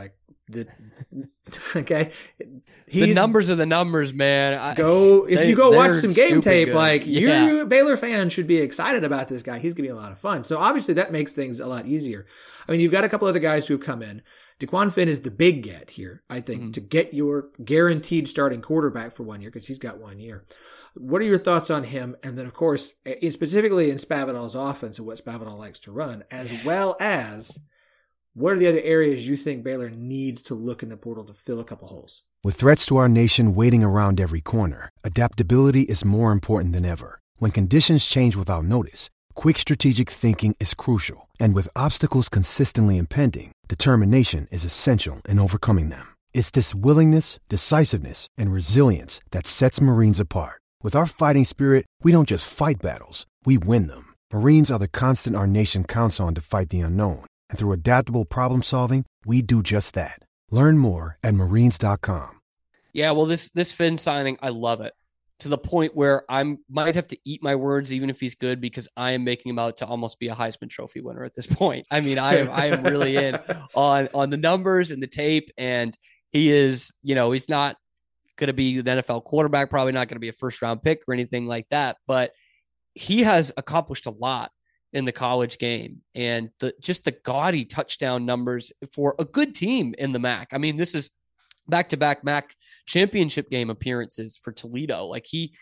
Okay. The numbers are the numbers, man. If you go watch some game tape, good. You Baylor fans should be excited about this guy. He's going to be a lot of fun. So obviously that makes things a lot easier. I mean, you've got a couple other guys who have come in. Daquan Finn is the big get here, I think, to get your guaranteed starting quarterback for 1 year, because he's got 1 year. What are your thoughts on him? And then, of course, specifically in Spavital's offense and what Spavital likes to run, as well as what are the other areas you think Baylor needs to look in the portal to fill a couple holes? With threats to our nation waiting around every corner, adaptability is more important than ever. When conditions change without notice, quick strategic thinking is crucial. And with obstacles consistently impending, determination is essential in overcoming them. It's this willingness, decisiveness, and resilience that sets Marines apart. With our fighting spirit, we don't just fight battles, we win them. Marines are the constant our nation counts on to fight the unknown. And through adaptable problem solving, we do just that. Learn more at Marines.com. Yeah, well, this Finn signing, I love it. To the point where I might have to eat my words, even if he's good, because I am making him out to almost be a Heisman Trophy winner at this point. I mean, I am really in on the numbers and the tape, and he is, he's not going to be an NFL quarterback, probably not going to be a first-round pick or anything like that, but he has accomplished a lot in the college game, and the gaudy touchdown numbers for a good team in the MAC. I mean, this is back-to-back MAC championship game appearances for Toledo. Like he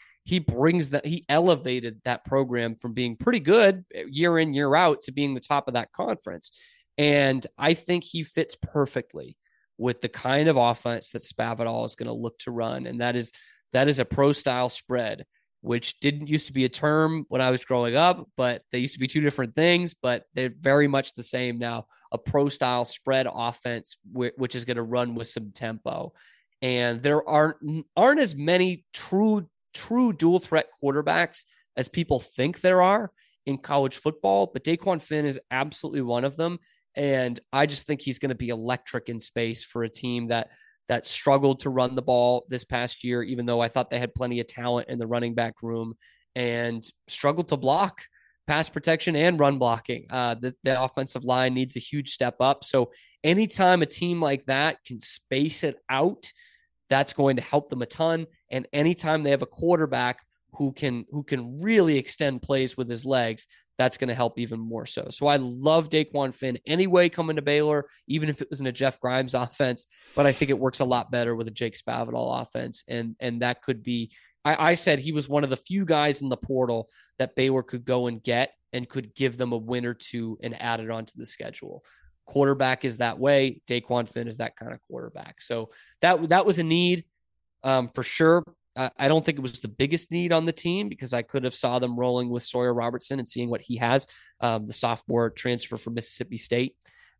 elevated that program from being pretty good year in, year out to being the top of that conference. And I think he fits perfectly with the kind of offense that Spavital is going to look to run. And that is a pro style spread, which didn't used to be a term when I was growing up, but they used to be two different things, but they're very much the same now. A pro-style spread offense, which is going to run with some tempo. And there aren't as many true dual threat quarterbacks as people think there are in college football, but Daquan Finn is absolutely one of them. And I just think he's going to be electric in space for a team that struggled to run the ball this past year, even though I thought they had plenty of talent in the running back room, and struggled to block pass protection and run blocking. The offensive line needs a huge step up. So anytime a team like that can space it out, that's going to help them a ton. And anytime they have a quarterback who can really extend plays with his legs, that's going to help even more so. So I love Daquan Finn anyway coming to Baylor, even if it was in a Jeff Grimes offense, but I think it works a lot better with a Jake Spavital offense. And that could be, I said he was one of the few guys in the portal that Baylor could go and get and could give them a win or two and add it onto the schedule. Quarterback is that way. Daquan Finn is that kind of quarterback. So that was a need for sure. I don't think it was the biggest need on the team, because I could have saw them rolling with Sawyer Robertson and seeing what he has, the sophomore transfer from Mississippi State,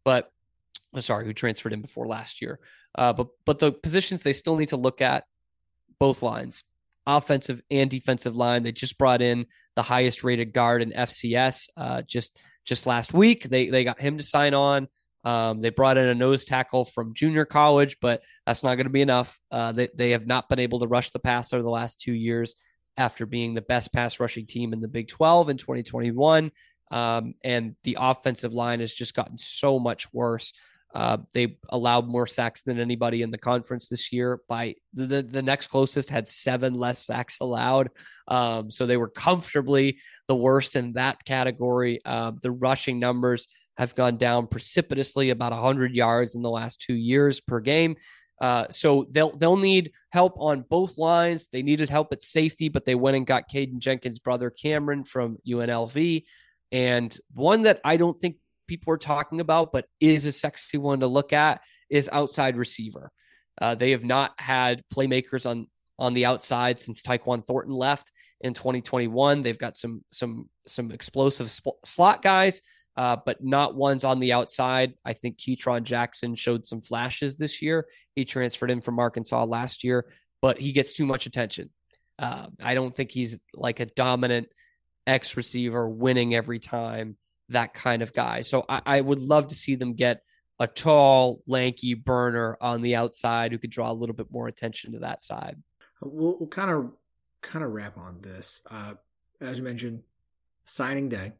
who transferred in before last year. But the positions they still need to look at, both lines, offensive and defensive line. They just brought in the highest rated guard in FCS just last week. They got him to sign on. They brought in a nose tackle from junior college, but that's not going to be enough. They have not been able to rush the passer the last 2 years after being the best pass rushing team in the Big 12 in 2021. And the offensive line has just gotten so much worse. They allowed more sacks than anybody in the conference this year. By the next closest had 7 less sacks allowed. So they were comfortably the worst in that category. The rushing numbers have gone down precipitously, about 100 yards in the last 2 years per game. So they'll need help on both lines. They needed help at safety, but they went and got Caden Jenkins' brother Cameron from UNLV. And one that I don't think people are talking about, but is a sexy one to look at, is outside receiver. They have not had playmakers on the outside since Tyquan Thornton left in 2021. They've got some explosive slot guys, but not ones on the outside. I think Keytron Jackson showed some flashes this year. He transferred in from Arkansas last year, but he gets too much attention. I don't think he's like a dominant X receiver winning every time, that kind of guy. So I would love to see them get a tall, lanky burner on the outside who could draw a little bit more attention to that side. We'll kind of wrap on this. As you mentioned, signing day.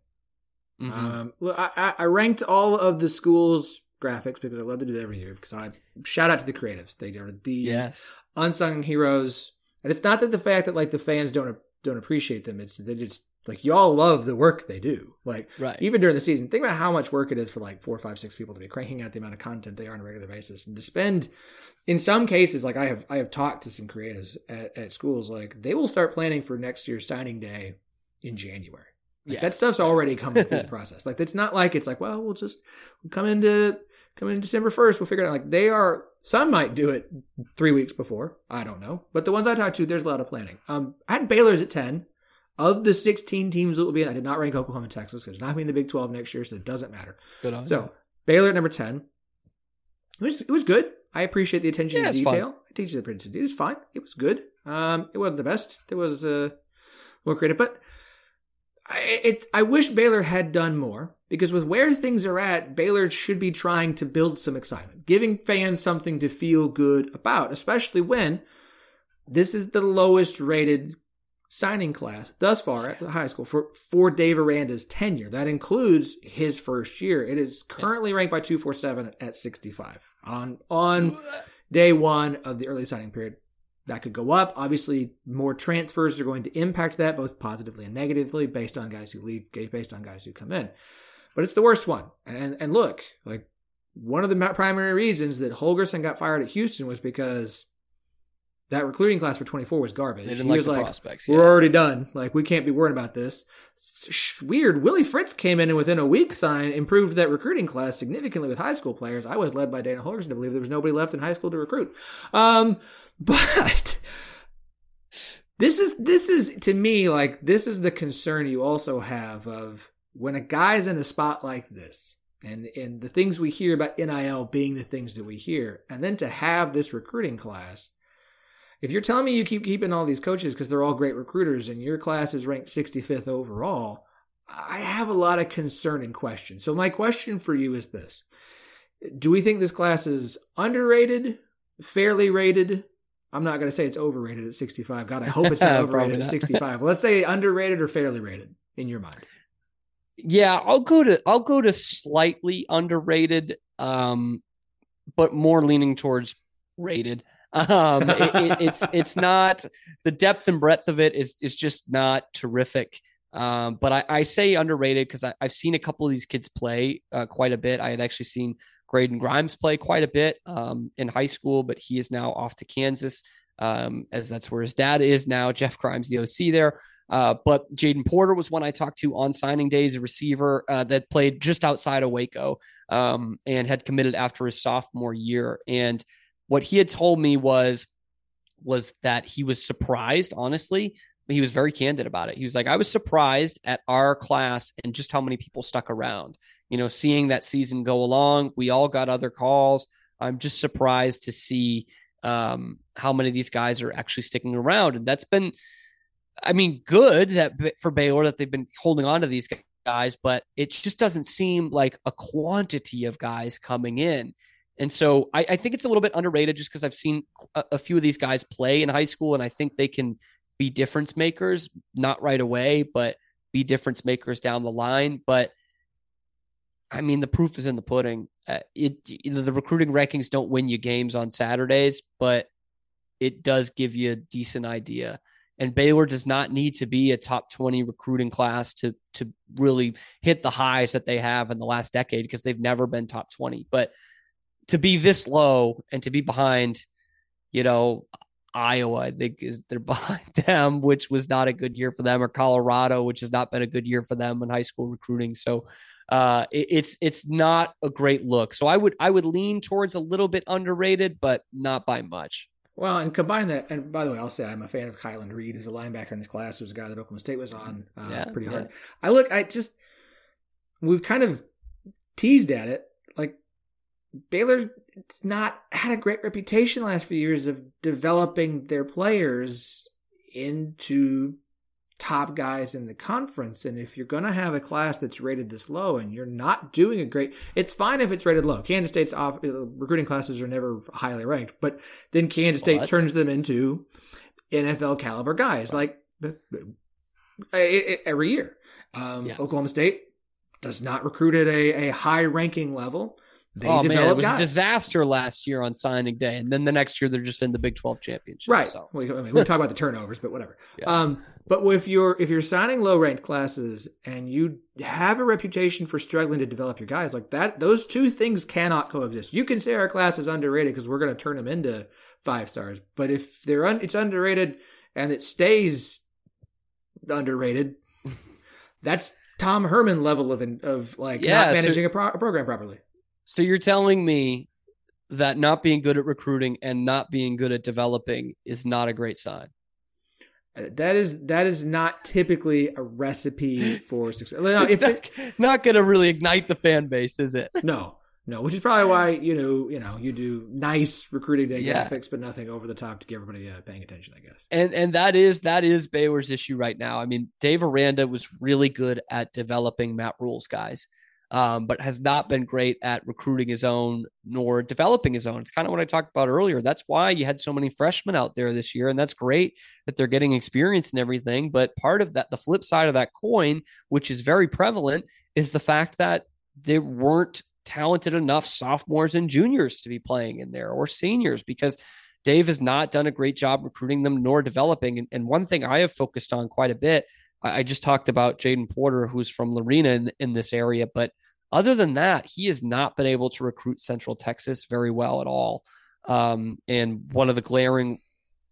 I ranked all of the schools' graphics because I love to do that every year. Because I shout out to the creatives; they are the unsung heroes. And it's not that the fact that like the fans don't appreciate them; it's they just like y'all love the work they do. Like even during the season, think about how much work it is for like 4, 5, 6 people to be cranking out the amount of content they are on a regular basis, and to spend. In some cases, like I have talked to some creatives at schools, like they will start planning for next year's signing day in January. Like that stuff's already coming through the process. Like it's not like it's like, well, we'll come in December 1st. We'll figure it out. Like some might do it 3 weeks before. I don't know. But the ones I talked to, there's a lot of planning. I had Baylor's at 10. Of the 16 teams that will be in, I did not rank Oklahoma and Texas because it's not going to be in the Big 12 next year, so it doesn't matter. So Baylor at number 10. It was good. I appreciate the attention to detail. I teach you the attention to detail. It's fine. It was good. It wasn't the best. There was more creative, but I wish Baylor had done more because with where things are at, Baylor should be trying to build some excitement, giving fans something to feel good about, especially when this is the lowest rated signing class thus far at the high school for Dave Aranda's tenure. That includes his first year. It is currently ranked by 247 at 65 on day one of the early signing period. That could go up. Obviously, more transfers are going to impact that both positively and negatively based on guys who leave, based on guys who come in. But it's the worst one. And look, like one of the primary reasons that Holgorsen got fired at Houston was because that recruiting class for 24 was garbage. They didn't like the prospects. We're already done. Like, we can't be worried about this. Weird. Willie Fritz came in and within a week improved that recruiting class significantly with high school players. I was led by Dana Holgorsen to believe there was nobody left in high school to recruit. But this is to me, like, this is the concern you also have of when a guy's in a spot like this and the things we hear about NIL being the things that we hear, and then to have this recruiting class. If you're telling me you keep keeping all these coaches because they're all great recruiters and your class is ranked 65th overall, I have a lot of concern and question. So my question for you is this. Do we think this class is underrated, fairly rated? I'm not going to say it's overrated at 65. God, I hope it's not overrated at 65. Well, let's say underrated or fairly rated in your mind. Yeah, I'll go to slightly underrated, but more leaning towards rated. It's not, the depth and breadth of it is just not terrific. But I say underrated because I've seen a couple of these kids play quite a bit. I had actually seen Graydon Grimes play quite a bit in high school, but he is now off to Kansas as that's where his dad is now. Jeff Grimes, the OC there. But Jaden Porter was one I talked to on signing days, a receiver that played just outside of Waco and had committed after his sophomore year. And what he had told me was that he was surprised, honestly. He was very candid about it. He was like, I was surprised at our class and just how many people stuck around. You know, seeing that season go along, we all got other calls. I'm just surprised to see how many of these guys are actually sticking around. And that's been, I mean, good that for Baylor that they've been holding on to these guys, but it just doesn't seem like a quantity of guys coming in. And so I think it's a little bit underrated just because I've seen a few of these guys play in high school, and I think they can be difference makers, not right away, but be difference makers down the line. But I mean, the proof is in the pudding. The recruiting rankings don't win you games on Saturdays, but it does give you a decent idea. And Baylor does not need to be a top 20 recruiting class to really hit the highs that they have in the last decade because they've never been top 20. But to be this low and to be behind, Iowa, I think they're behind them, which was not a good year for them, or Colorado, which has not been a good year for them in high school recruiting. So it's not a great look. So I would lean towards a little bit underrated, but not by much. Well, and combine that, and by the way, I'll say I'm a fan of Kylan Reed, who's a linebacker in this class, who's a guy that Oklahoma State was on pretty hard. We've kind of teased at it, like Baylor's not had a great reputation the last few years of developing their players into top guys in the conference. And if you're going to have a class that's rated this low and you're not doing a great, it's fine if it's rated low. Kansas State's recruiting classes are never highly ranked, but then Kansas State turns them into NFL caliber guys every year. Oklahoma State does not recruit at a high ranking level. It was a disaster last year on signing day, and then the next year they're just in the Big 12 championship. Right. So. We talk about the turnovers, but whatever. Yeah. But if you're signing low ranked classes and you have a reputation for struggling to develop your guys like that, those two things cannot coexist. You can say our class is underrated because we're going to turn them into 5 stars, but if it's underrated and it stays underrated, that's Tom Herman level of not managing a program properly. So you're telling me that not being good at recruiting and not being good at developing is not a great sign? That is not typically a recipe for success. No, not going to really ignite the fan base, is it? No, which is probably why you do nice recruiting graphics, but nothing over the top to get everybody paying attention, I guess. And that is Baylor's issue right now. I mean, Dave Aranda was really good at developing Matt Rule's guys. But has not been great at recruiting his own nor developing his own. It's kind of what I talked about earlier. That's why you had so many freshmen out there this year, and that's great that they're getting experience and everything. But part of that, the flip side of that coin, which is very prevalent, is the fact that there weren't talented enough sophomores and juniors to be playing in there, or seniors, because Dave has not done a great job recruiting them nor developing. And one thing I have focused on quite a bit, I just talked about Jaden Porter, who's from Lorena in this area. But other than that, he has not been able to recruit Central Texas very well at all. And one of the glaring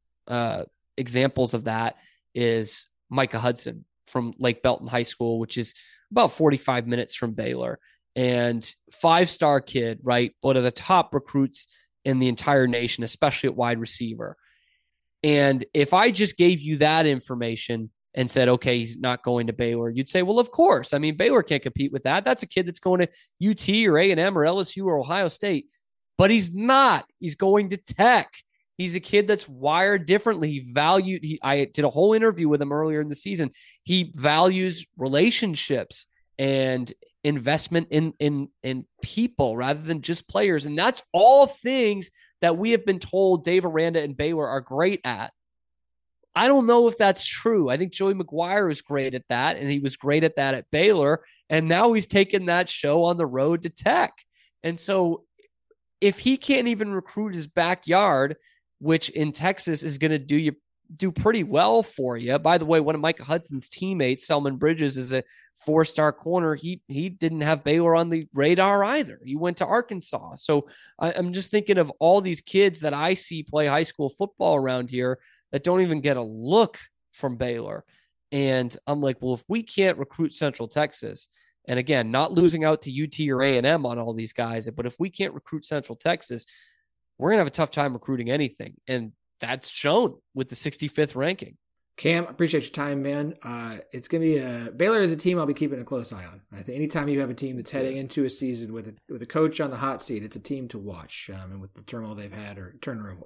examples of that is Micah Hudson from Lake Belton High School, which is about 45 minutes from Baylor. And 5-star kid, right? One of the top recruits in the entire nation, especially at wide receiver. And if I just gave you that information and said, okay, he's not going to Baylor, you'd say, well, of course. I mean, Baylor can't compete with that. That's a kid that's going to UT or A&M or LSU or Ohio State. But he's not. He's going to Tech. He's a kid that's wired differently. I did a whole interview with him earlier in the season. He values relationships and investment in people rather than just players. And that's all things that we have been told Dave Aranda and Baylor are great at. I don't know if that's true. I think Joey McGuire was great at that, and he was great at that at Baylor, and now he's taken that show on the road to Tech. And so if he can't even recruit his backyard, which in Texas is going to do pretty well for you. By the way, one of Micah Hudson's teammates, Selman Bridges, is a 4-star corner. He didn't have Baylor on the radar either. He went to Arkansas. So I'm just thinking of all these kids that I see play high school football around here that don't even get a look from Baylor. And I'm like, well, if we can't recruit Central Texas, and again, not losing out to UT or A&M on all these guys, but if we can't recruit Central Texas, we're going to have a tough time recruiting anything. And that's shown with the 65th ranking. Cam, appreciate your time, man. It's going to be Baylor is a team I'll be keeping a close eye on. I think anytime you have a team that's heading into a season with a coach on the hot seat, it's a team to watch. And with the turmoil they've had, or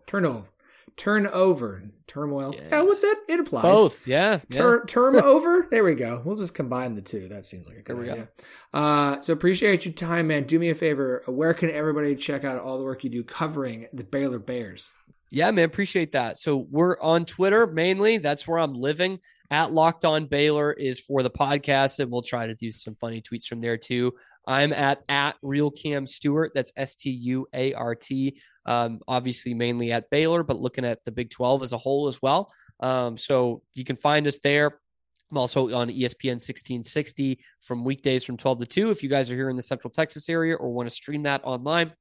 turnover, turmoil. Yes. Yeah, with that, it applies. Both, yeah. Term over. There we go. We'll just combine the two. That seems like a good idea. So appreciate your time, man. Do me a favor. Where can everybody check out all the work you do covering the Baylor Bears? Yeah, man, appreciate that. So we're on Twitter mainly. That's where I'm living. At Locked On Baylor is for the podcast, and we'll try to do some funny tweets from there too. I'm at Real Cam Stewart. That's Stuart. Obviously, mainly at Baylor, but looking at the Big 12 as a whole as well. So you can find us there. I'm also on ESPN 1660 from weekdays from 12 to 2. If you guys are here in the Central Texas area or want to stream that online,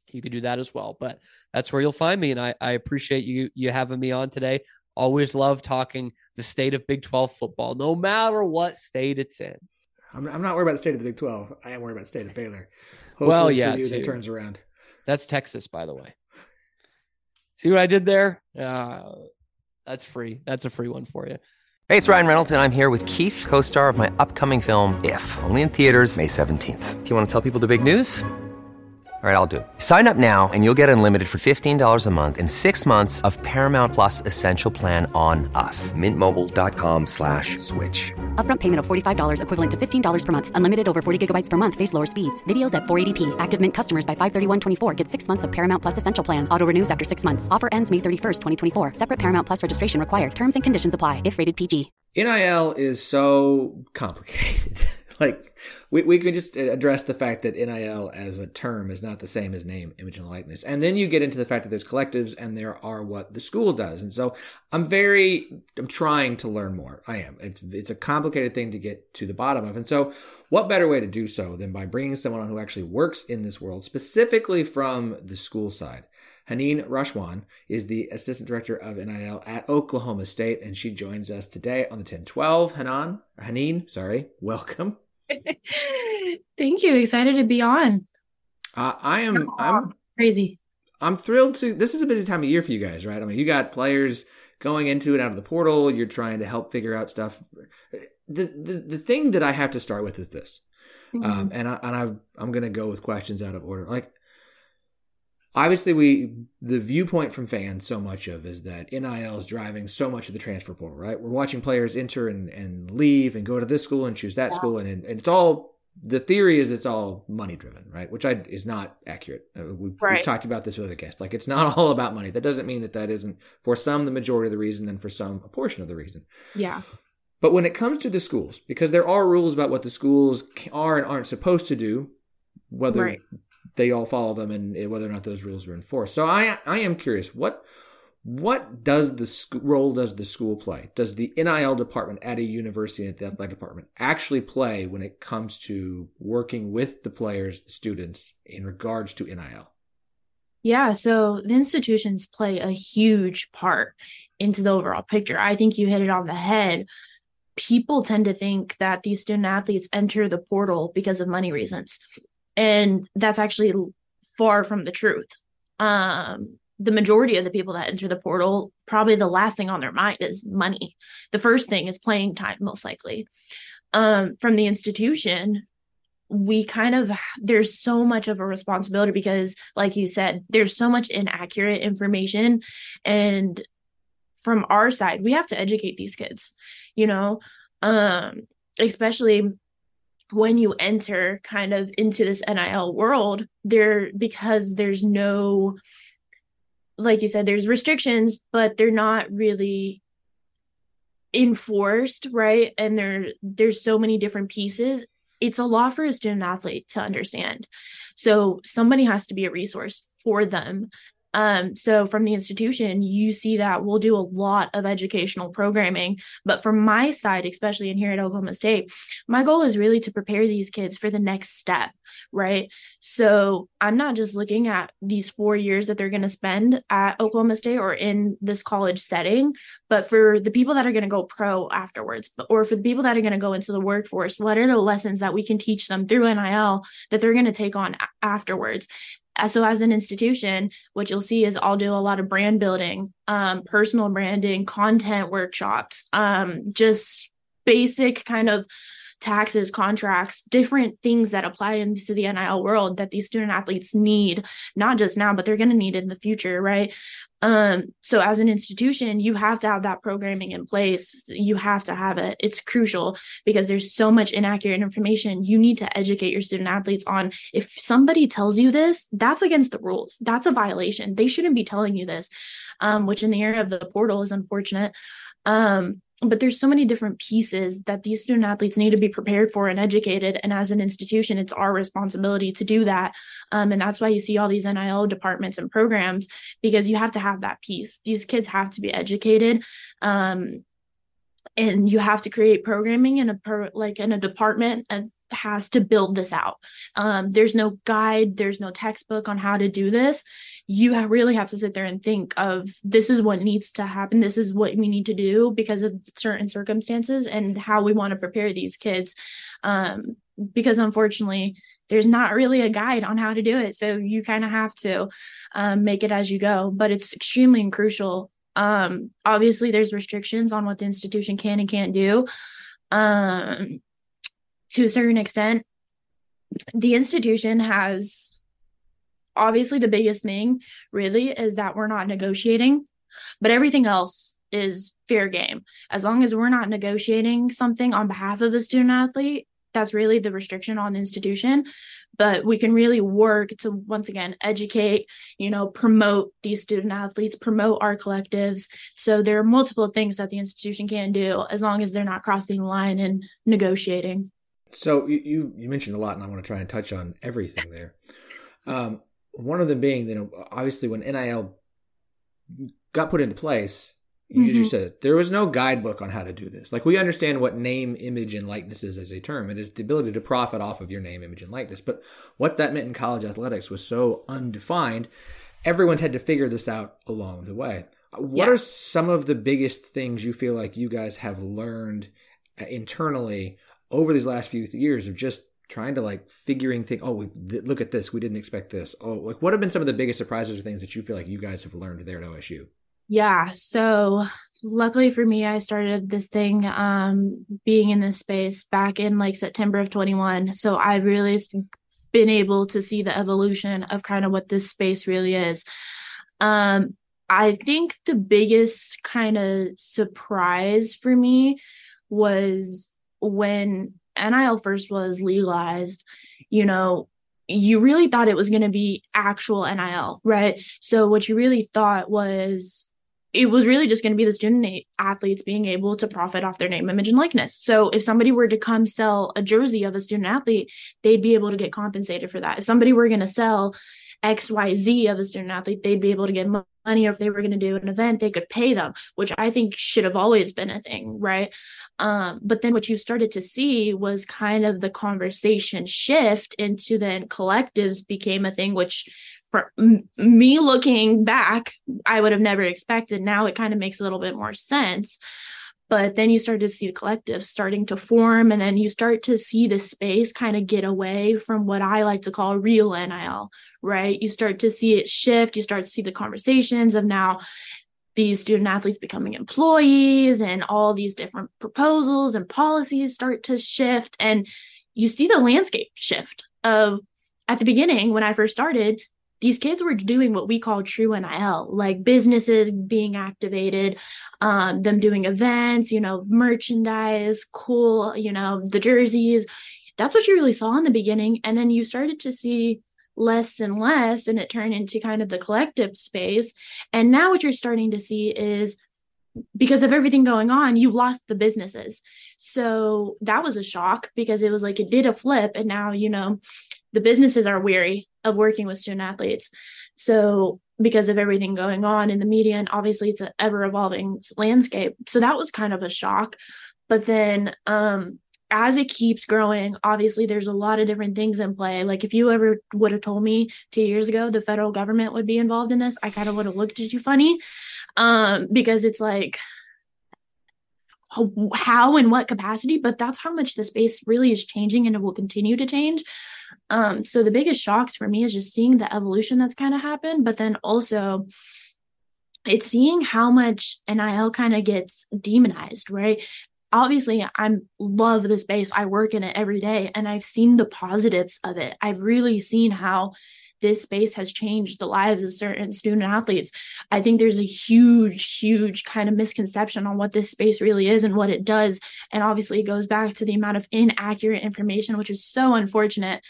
you could do that as well. But that's where you'll find me. And I appreciate you having me on today. Always love talking the state of Big 12 football, no matter what state it's in. I'm not worried about the state of the Big 12. I am worried about the state of Baylor. Hopefully for you, that turns around. That's Texas, by the way. See what I did there? That's free. That's a free one for you. Hey, it's Ryan Reynolds, and I'm here with Keith, co-star of my upcoming film, If, only in theaters May 17th. Do you want to tell people the big news? All right, I'll do it. Sign up now and you'll get unlimited for $15 a month and 6 months of Paramount Plus Essential Plan on us. MintMobile.com/switch. Upfront payment of $45 equivalent to $15 per month. Unlimited over 40 gigabytes per month. Face lower speeds. Videos at 480p. Active Mint customers by 531.24 get 6 months of Paramount Plus Essential Plan. Auto renews after 6 months. Offer ends May 31st, 2024. Separate Paramount Plus registration required. Terms and conditions apply if rated PG. NIL is so complicated. Like, we can just address the fact that NIL as a term is not the same as name, image, and likeness. And then you get into the fact that there's collectives and there are what the school does. And so I'm trying to learn more. I am. It's a complicated thing to get to the bottom of. And so what better way to do so than by bringing someone on who actually works in this world, specifically from the school side. Haneen Rashwan is the Assistant Director of NIL at Oklahoma State, and she joins us today on the 1012. Haneen, welcome. Thank you. Excited to be on. I'm crazy. I'm thrilled to. This is a busy time of year for you guys, right? I mean, you got players going into and out of the portal. You're trying to help figure out stuff. The thing that I have to start with is this, and I'm going to go with questions out of order. Like, obviously, the viewpoint from fans so much of is that NIL is driving so much of the transfer portal, right? We're watching players enter and leave and go to this school and choose that school. And it's all, the theory is it's all money driven, right? Which is not accurate. We've talked about this with other guests. Like, it's not all about money. That doesn't mean that isn't for some the majority of the reason and for some a portion of the reason. Yeah. But when it comes to the schools, because there are rules about what the schools are and aren't supposed to do, whether they all follow them and whether or not those rules are enforced. So I am curious, what role does the school play? Does the NIL department at a university and at the athletic department actually play when it comes to working with the players, the students, in regards to NIL? Yeah, so the institutions play a huge part into the overall picture. I think you hit it on the head. People tend to think that these student athletes enter the portal because of money reasons. And that's actually far from the truth. The majority of the people that enter the portal, probably the last thing on their mind is money. The first thing is playing time, most likely. From the institution, there's so much of a responsibility because, like you said, there's so much inaccurate information. And from our side, we have to educate these kids, especially when you enter kind of into this NIL world because there's no, like you said, there's restrictions, but they're not really enforced, right? And there's so many different pieces. It's a lot for a student athlete to understand. So somebody has to be a resource for them. So from the institution, you see that we'll do a lot of educational programming, but from my side, especially in here at Oklahoma State, my goal is really to prepare these kids for the next step, right? So I'm not just looking at these 4 years that they're going to spend at Oklahoma State or in this college setting, but for the people that are going to go pro afterwards, or for the people that are going to go into the workforce, what are the lessons that we can teach them through NIL that they're going to take on afterwards? So as an institution, what you'll see is I'll do a lot of brand building, personal branding, content workshops, just basic kind of taxes, contracts, different things that apply into the NIL world that these student athletes need, not just now, but they're going to need in the future, right? So as an institution, you have to have that programming in place. You have to have it. It's crucial because there's so much inaccurate information. You need to educate your student athletes on, if somebody tells you this, that's against the rules. That's a violation. They shouldn't be telling you this, which in the area of the portal is unfortunate. But there's so many different pieces that these student athletes need to be prepared for and educated. And as an institution, it's our responsibility to do that. And that's why you see all these NIL departments and programs, because you have to have that piece. These kids have to be educated. and you have to create programming in a department and has to build this out. There's no guide, there's no textbook on how to do this. You really have to sit there and think of, this is what needs to happen, this is what we need to do because of certain circumstances and how we want to prepare these kids, because unfortunately there's not really a guide on how to do it, so you kind of have to make it as you go. But it's extremely crucial. Obviously there's restrictions on what the institution can and can't do. To a certain extent, the institution has, obviously the biggest thing really is that we're not negotiating, but everything else is fair game. As long as we're not negotiating something on behalf of a student athlete, that's really the restriction on the institution. But we can really work to, once again, educate, promote these student athletes, promote our collectives. So there are multiple things that the institution can do as long as they're not crossing the line and negotiating. So you mentioned a lot, and I want to try and touch on everything there. One of them being, obviously when NIL got put into place, as you said, there was no guidebook on how to do this. Like, we understand what name, image, and likeness is as a term. It is the ability to profit off of your name, image, and likeness. But what that meant in college athletics was so undefined. Everyone's had to figure this out along the way. What are some of the biggest things you feel like you guys have learned internally over these last few years of just trying to figuring things? Look at this. We didn't expect this. What have been some of the biggest surprises or things that you feel like you guys have learned there at OSU? Yeah. So luckily for me, I started this thing, being in this space back in September of 21. So I've really been able to see the evolution of kind of what this space really is. I think the biggest kind of surprise for me was when NIL first was legalized. You really thought it was going to be actual NIL, right? So what you really thought was it was really just going to be the student athletes being able to profit off their name, image, and likeness. So if somebody were to come sell a jersey of a student athlete, they'd be able to get compensated for that. If somebody were going to sell XYZ of a student athlete, they'd be able to get money, or if they were going to do an event, they could pay them, which I think should have always been a thing, right? But then what you started to see was kind of the conversation shift into then collectives became a thing, which for me looking back, I would have never expected. Now it kind of makes a little bit more sense. But then you start to see the collective starting to form, and then you start to see the space kind of get away from what I like to call real NIL, right? You start to see it shift. You start to see the conversations of now these student athletes becoming employees, and all these different proposals and policies start to shift. And you see the landscape shift of, at the beginning, when I first started, these kids were doing what we call true NIL, like businesses being activated, them doing events, merchandise, cool, the jerseys. That's what you really saw in the beginning. And then you started to see less and less, and it turned into kind of the collective space. And now what you're starting to see is, because of everything going on, you've lost the businesses. So that was a shock, because it was like it did a flip, and now, the businesses are weary of working with student athletes. So because of everything going on in the media, and obviously it's an ever evolving landscape. So that was kind of a shock. But then as it keeps growing, obviously there's a lot of different things in play. Like, if you ever would have told me 2 years ago the federal government would be involved in this, I kind of would have looked at you funny, because it's like, how and what capacity? But that's how much the space really is changing, and it will continue to change. So the biggest shocks for me is just seeing the evolution that's kind of happened, but then also it's seeing how much NIL kind of gets demonized, right? Obviously, I love the space. I work in it every day, and I've seen the positives of it. I've really seen how this space has changed the lives of certain student athletes. I think there's a huge kind of misconception on what this space really is and what it does. And obviously it goes back to the amount of inaccurate information, which is so unfortunate.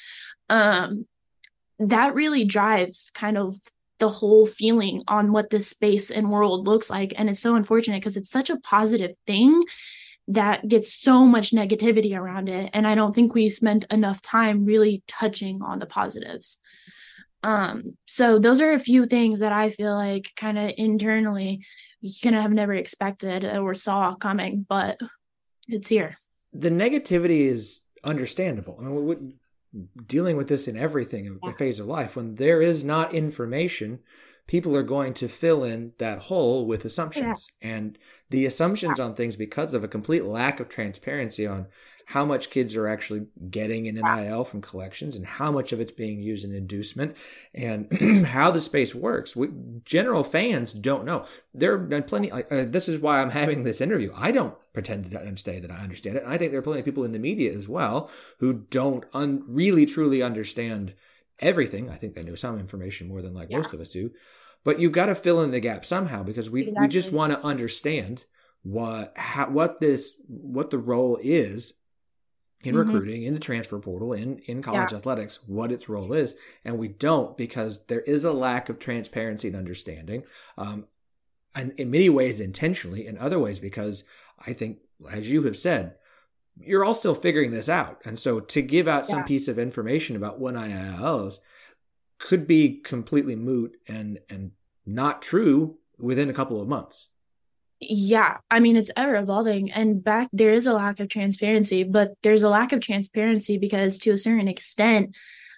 That really drives kind of the whole feeling on what this space and world looks like. And it's so unfortunate, because it's such a positive thing that gets so much negativity around it. And I don't think we spend enough time really touching on the positives. So those are a few things that I feel like kind of internally you can have never expected or saw coming, but it's here. The negativity is understandable. I mean, dealing with this in everything, a phase of life, when there is not information, people are going to fill in that hole with assumptions. And the assumptions on things, because of a complete lack of transparency on how much kids are actually getting in NIL from collections and how much of it's being used in inducement and how the space works. General fans don't know. There are plenty. This is why I'm having this interview. I don't pretend to say that I understand it. And I think there are plenty of people in the media as well who don't really truly understand everything. I think they know some information more than most of us do. But you've got to fill in the gap somehow, because we just want to understand what the role is in recruiting, in the transfer portal, in college athletics, what its role is. And we don't, because there is a lack of transparency and understanding. And in many ways intentionally, in other ways because I think, as you have said, you're all still figuring this out. And so to give out some piece of information about what NIL is could be completely moot and not true within a couple of months. Yeah, I mean, it's ever evolving, and there is a lack of transparency, but there's a lack of transparency because to a certain extent,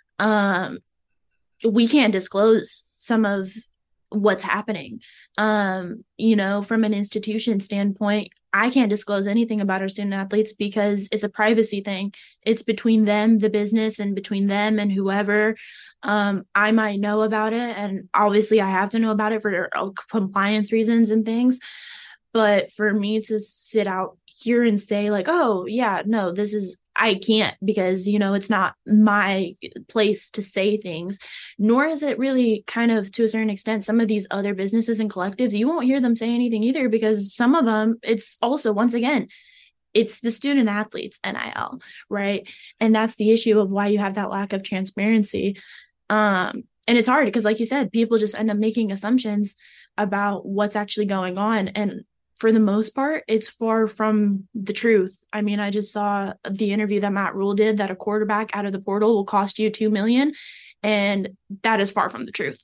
we can't disclose some of what's happening. From an institution standpoint, I can't disclose anything about our student athletes because it's a privacy thing. It's between them, the business, and between them and whoever. I might know about it, and obviously I have to know about it for compliance reasons and things. But for me to sit out here and say oh yeah, no, I can't, because, it's not my place to say things, nor is it really kind of, to a certain extent, some of these other businesses and collectives, you won't hear them say anything either, because some of them, it's also, once again, it's the student athletes NIL, right? And that's the issue of why you have that lack of transparency. And it's hard because, like you said, people just end up making assumptions about what's actually going on. And for the most part, it's far from the truth. I mean, I just saw the interview that Matt Rule did, that a quarterback out of the portal will cost you $2 million. And that is far from the truth.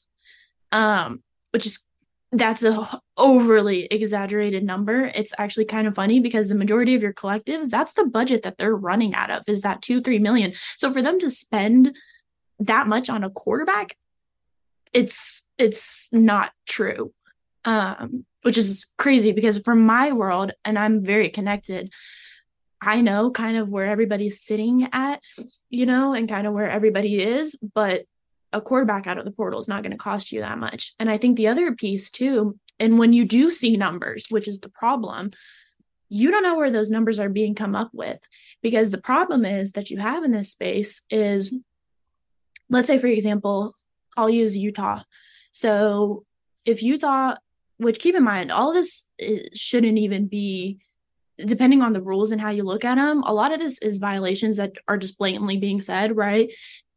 That's a overly exaggerated number. It's actually kind of funny because the majority of your collectives, that's the budget that they're running out of, is that $2-3 million. So for them to spend that much on a quarterback, it's not true. Which is crazy, because from my world, and I'm very connected, I know kind of where everybody's sitting at, and kind of where everybody is, but a quarterback out of the portal is not going to cost you that much. And I think the other piece too, and when you do see numbers, which is the problem, you don't know where those numbers are being come up with, because the problem is that you have in this space is, let's say, for example, I'll use Utah. So if Utah, which, keep in mind, all of this shouldn't even be, depending on the rules and how you look at them, a lot of this is violations that are just blatantly being said, right?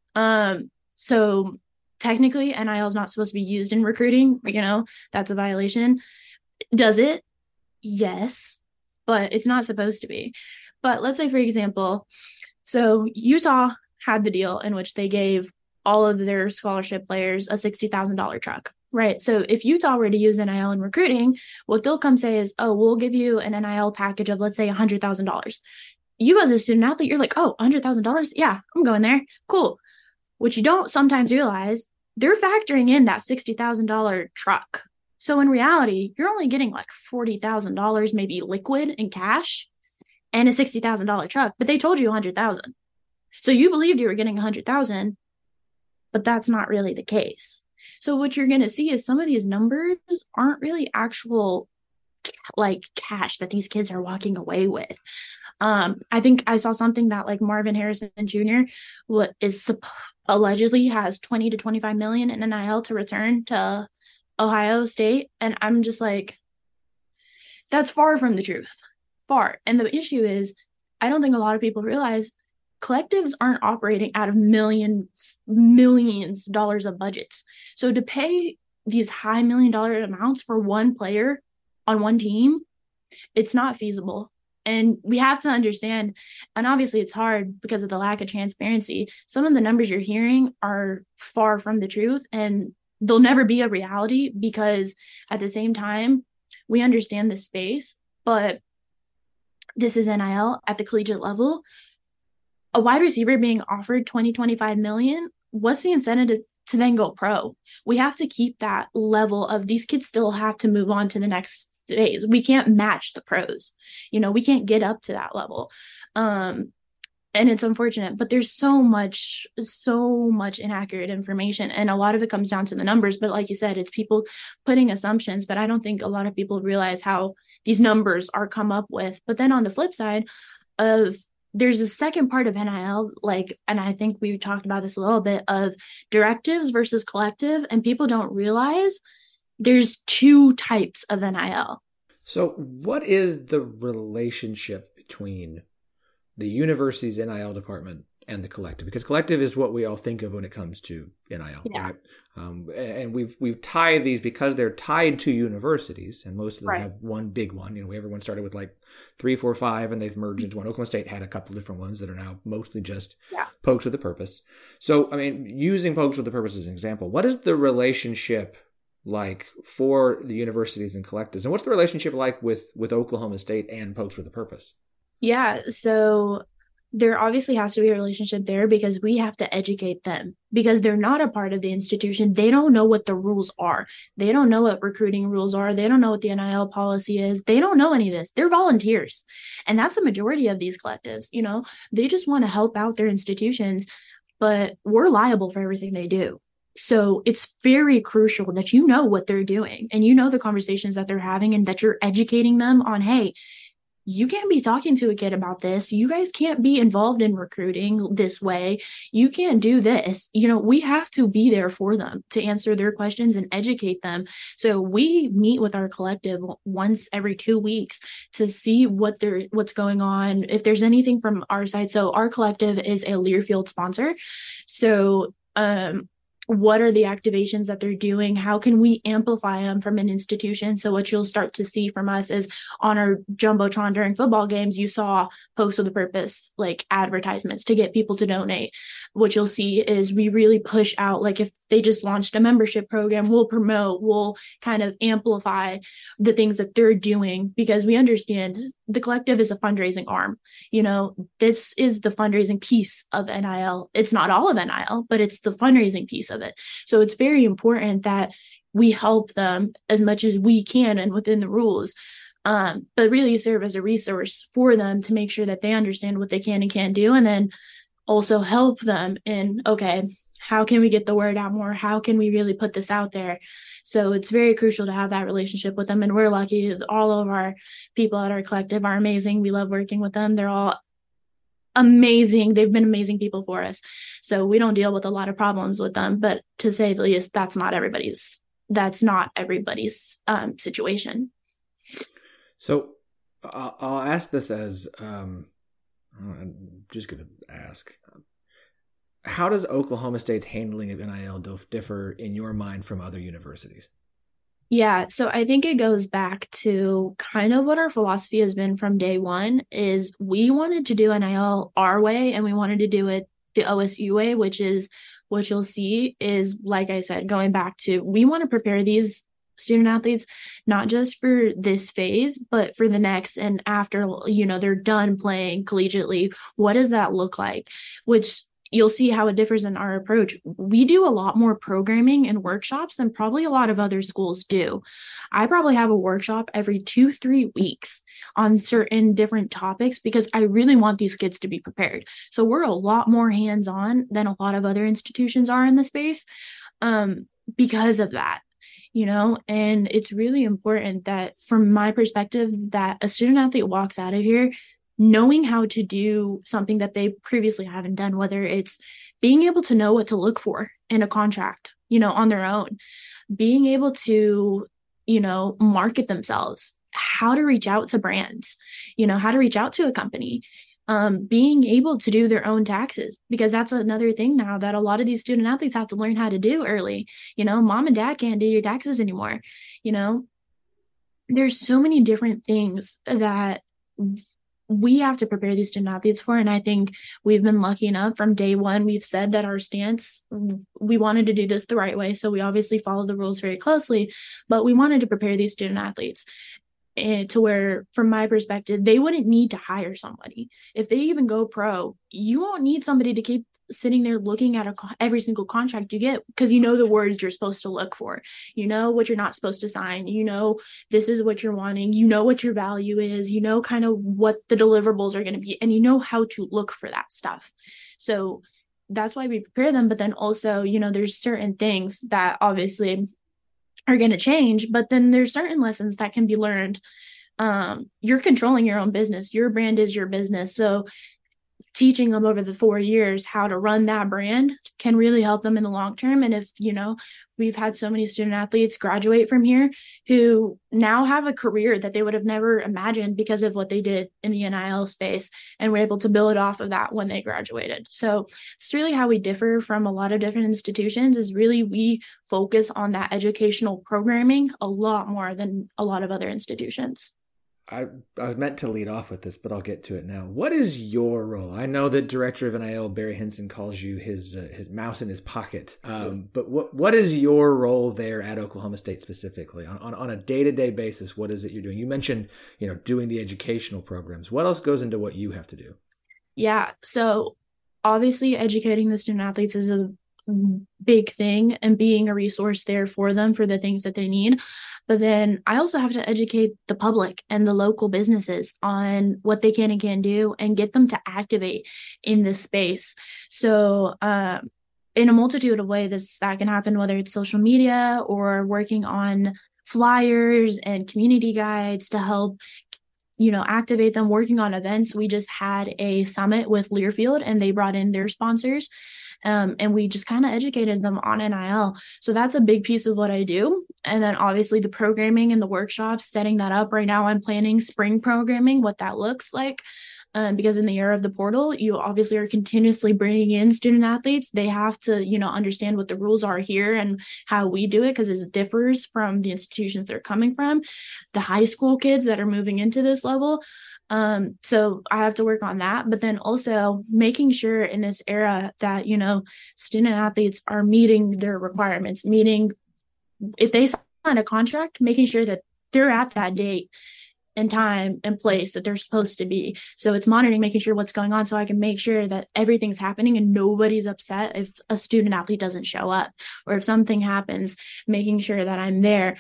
So technically, NIL is not supposed to be used in recruiting. That's a violation. Does it? Yes, but it's not supposed to be. But let's say, for example, so Utah had the deal in which they gave all of their scholarship players a $60,000 truck. Right. So if Utah were to use NIL in recruiting, what they'll come say is, oh, we'll give you an NIL package of, let's say, $100,000. You as a student athlete, you're like, oh, $100,000? Yeah, I'm going there. Cool. What you don't sometimes realize, they're factoring in that $60,000 truck. So in reality, you're only getting like $40,000 maybe liquid in cash and a $60,000 truck, but they told you $100,000. So you believed you were getting $100,000, but that's not really the case. So what you're going to see is some of these numbers aren't really actual cash that these kids are walking away with. I think I saw something that Marvin Harrison Jr. Allegedly has 20 to 25 million in NIL to return to Ohio State. And I'm just that's far from the truth. Far. And the issue is, I don't think a lot of people realize collectives aren't operating out of millions dollars of budgets. So to pay these high $1 million amounts for one player on one team, it's not feasible. And we have to understand, and obviously it's hard because of the lack of transparency, some of the numbers you're hearing are far from the truth, and they'll never be a reality, because at the same time, we understand the space, but this is NIL at the collegiate level. A wide receiver being offered 25 million, what's the incentive to then go pro? We have to keep that level of these kids still have to move on to the next phase. We can't match the pros. We can't get up to that level. And it's unfortunate, but there's so much inaccurate information. And a lot of it comes down to the numbers. But like you said, it's people putting assumptions, but I don't think a lot of people realize how these numbers are come up with. But then on the flip side of, there's a second part of NIL, and I think we talked about this a little bit, of directives versus collective. And people don't realize there's two types of NIL. So what is the relationship between the university's NIL department and the collective? Because collective is what we all think of when it comes to NIL, right? And we've tied these because they're tied to universities, and most of them have one big one. Everyone started with 3, 4, 5, and they've merged into one. Oklahoma State had a couple different ones that are now mostly just Pokes with a Purpose. So, using Pokes with a Purpose as an example, what is the relationship like for the universities and collectives, and what's the relationship like with Oklahoma State and Pokes with a Purpose? Yeah, so there obviously has to be a relationship there because we have to educate them because they're not a part of the institution. They don't know what the rules are. They don't know what recruiting rules are. They don't know what the NIL policy is. They don't know any of this. They're volunteers. And that's the majority of these collectives. They just want to help out their institutions, but we're liable for everything they do. So it's very crucial that you know what they're doing and the conversations that they're having and that you're educating them on, hey, you can't be talking to a kid about this. You guys can't be involved in recruiting this way. You can't do this. We have to be there for them to answer their questions and educate them. So we meet with our collective once every 2 weeks to see what's going on, if there's anything from our side. So our collective is a Learfield sponsor. So, what are the activations that they're doing? How can we amplify them from an institution? So what you'll start to see from us is on our Jumbotron during football games, you saw Pokes with a Purpose, advertisements to get people to donate. What you'll see is we really push out, if they just launched a membership program, we'll kind of amplify the things that they're doing because we understand the collective is a fundraising arm. This is the fundraising piece of NIL. It's not all of NIL, but it's the fundraising piece of it. So it's very important that we help them as much as we can and within the rules, but really serve as a resource for them to make sure that they understand what they can and can't do. And then also help them in, okay, how can we get the word out more? How can we really put this out there? So it's very crucial to have that relationship with them. And we're lucky. All of our people at our collective are amazing. We love working with them. They're all amazing. They've been amazing people for us. So we don't deal with a lot of problems with them, but to say the least, that's not everybody's situation. So I'll ask this as, I'm just going to ask, how does Oklahoma State's handling of NIL differ in your mind from other universities? Yeah, so I think it goes back to kind of what our philosophy has been from day one is we wanted to do NIL our way and we wanted to do it the OSU way, which is what you'll see is, like I said, going back to we want to prepare these student athletes, not just for this phase, but for the next and after, they're done playing collegiately. What does that look like? Which you'll see how it differs in our approach. We do a lot more programming and workshops than probably a lot of other schools do. I probably have a workshop every 2-3 weeks on certain different topics because I really want these kids to be prepared. So we're a lot more hands-on than a lot of other institutions are in the space because of that. And it's really important that from my perspective that a student athlete walks out of here knowing how to do something that they previously haven't done, whether it's being able to know what to look for in a contract, on their own, being able to, market themselves, how to reach out to brands, how to reach out to a company, being able to do their own taxes, because that's another thing now that a lot of these student athletes have to learn how to do early. Mom and dad can't do your taxes anymore. There's so many different things that we have to prepare these student athletes for. And I think we've been lucky enough from day one. We've said that our stance, we wanted to do this the right way. So we obviously followed the rules very closely, but we wanted to prepare these student athletes to where, from my perspective, they wouldn't need to hire somebody. If they even go pro, you won't need somebody to keep sitting there looking at every single contract you get, because you know the words you're supposed to look for, you know what you're not supposed to sign, you know this is what you're wanting, you know what your value is, you know kind of what the deliverables are going to be, and you know how to look for that stuff. So that's why we prepare them. But then also, you know, there's certain things that obviously are going to change, but then there's certain lessons that can be learned. You're controlling your own business. Your brand is your business. So teaching them over the 4 years how to run that brand can really help them in the long term. And if, you know, we've had so many student athletes graduate from here who now have a career that they would have never imagined because of what they did in the NIL space, and were able to build off of that when they graduated. So it's really how we differ from a lot of different institutions, is really we focus on that educational programming a lot more than a lot of other institutions. I meant to lead off with this, but I'll get to it now. What is your role? I know that Director of NIL Barry Henson calls you his mouse in his pocket. But what is your role there at Oklahoma State specifically on a day-to-day basis? What is it you're doing? You mentioned, you know, doing the educational programs. What else goes into what you have to do? Yeah. So obviously educating the student athletes is a big thing, and being a resource there for them for the things that they need. But then I also have to educate the public and the local businesses on what they can and can't do, and get them to activate in this space. So in a multitude of ways that can happen, whether it's social media or working on flyers and community guides to help, you know, activate them, working on events. We just had a summit with Learfield, and they brought in their sponsors. And we just kind of educated them on NIL. So that's a big piece of what I do. And then obviously the programming and the workshops, setting that up. Right now I'm planning spring programming, what that looks like. Because in the era of the portal, you obviously are continuously bringing in student athletes. They have to, you know, understand what the rules are here and how we do it, because it differs from the institutions they're coming from, the high school kids that are moving into this level. So I have to work on that, but then also making sure in this era that, you know, student athletes are meeting their requirements, meaning if they sign a contract, making sure that they're at that date and time and place that they're supposed to be. So it's monitoring, making sure what's going on, so I can make sure that everything's happening and nobody's upset if a student athlete doesn't show up, or if something happens, making sure that I'm there.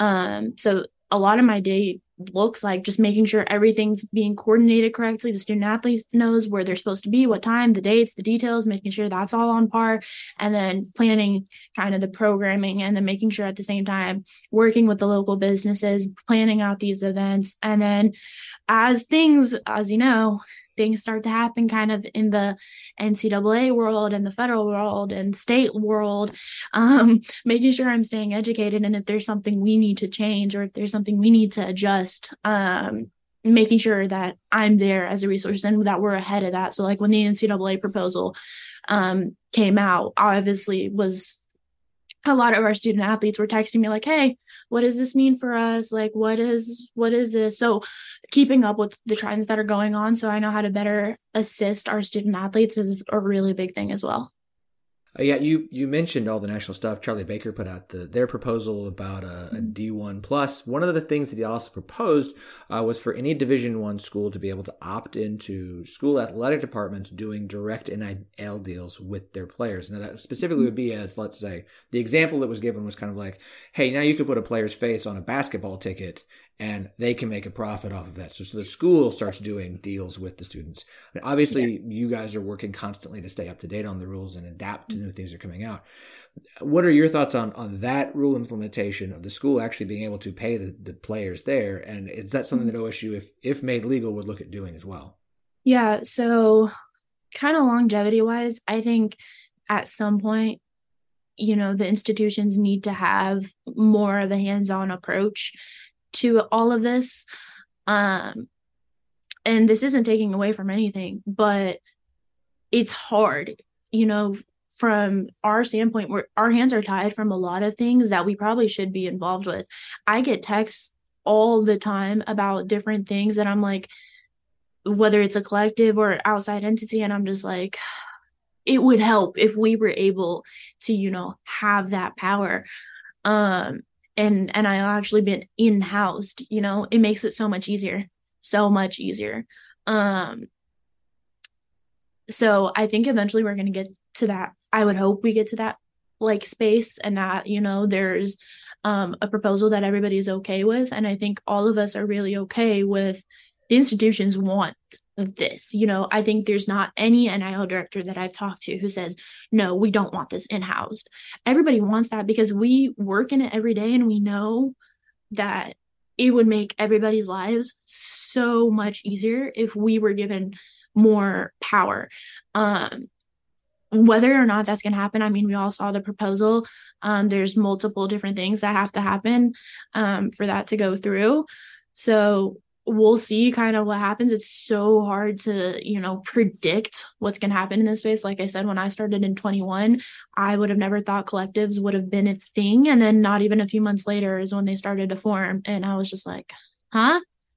So a lot of my day looks like just making sure everything's being coordinated correctly. The student athlete knows where they're supposed to be, what time, the dates, the details, making sure that's all on par, and then planning kind of the programming, and then making sure at the same time working with the local businesses, planning out these events. And then as you know, things start to happen kind of in the NCAA world and the federal world and state world, making sure I'm staying educated. And if there's something we need to change, or if there's something we need to adjust, making sure that I'm there as a resource and that we're ahead of that. So like when the NCAA proposal came out, obviously was a lot of our student athletes were texting me like, hey, what does this mean for us? Like, what is this? So keeping up with the trends that are going on, so I know how to better assist our student athletes, is a really big thing as well. Yeah, you mentioned all the national stuff. Charlie Baker put out their proposal about a D1 plus. One of the things that he also proposed was for any Division I school to be able to opt into school athletic departments doing direct NIL deals with their players. Now that specifically would be as, let's say, the example that was given was kind of like, hey, now you could put a player's face on a basketball ticket and they can make a profit off of that. So the school starts doing deals with the students. And obviously, you guys are working constantly to stay up to date on the rules and adapt to new things that are coming out. What are your thoughts on that rule implementation of the school actually being able to pay the players there? And is that something that OSU, if made legal, would look at doing as well? Yeah, so kind of longevity-wise, I think at some point, you know, the institutions need to have more of a hands-on approach to all of this. And this isn't taking away from anything, but it's hard, you know, from our standpoint, where our hands are tied from a lot of things that we probably should be involved with. I get texts all the time about different things that I'm like, whether it's a collective or outside entity. And I'm just like, it would help if we were able to, you know, have that power. And I actually been in-housed, you know, it makes it so much easier. So much easier. So I think eventually we're going to get to that. I would hope we get to that like space, and that, you know, there's a proposal that everybody's okay with. And I think all of us are really okay with the institutions want this. You know, I think there's not any NIL director that I've talked to who says, no, we don't want this in-housed. Everybody wants that because we work in it every day, and we know that it would make everybody's lives so much easier if we were given more power. Whether or not that's going to happen, I mean, we all saw the proposal. There's multiple different things that have to happen for that to go through. So we'll see kind of what happens. It's so hard to, you know, predict what's going to happen in this space. Like I said, when I started in 21, I would have never thought collectives would have been a thing. And then not even a few months later is when they started to form. And I was just like, huh?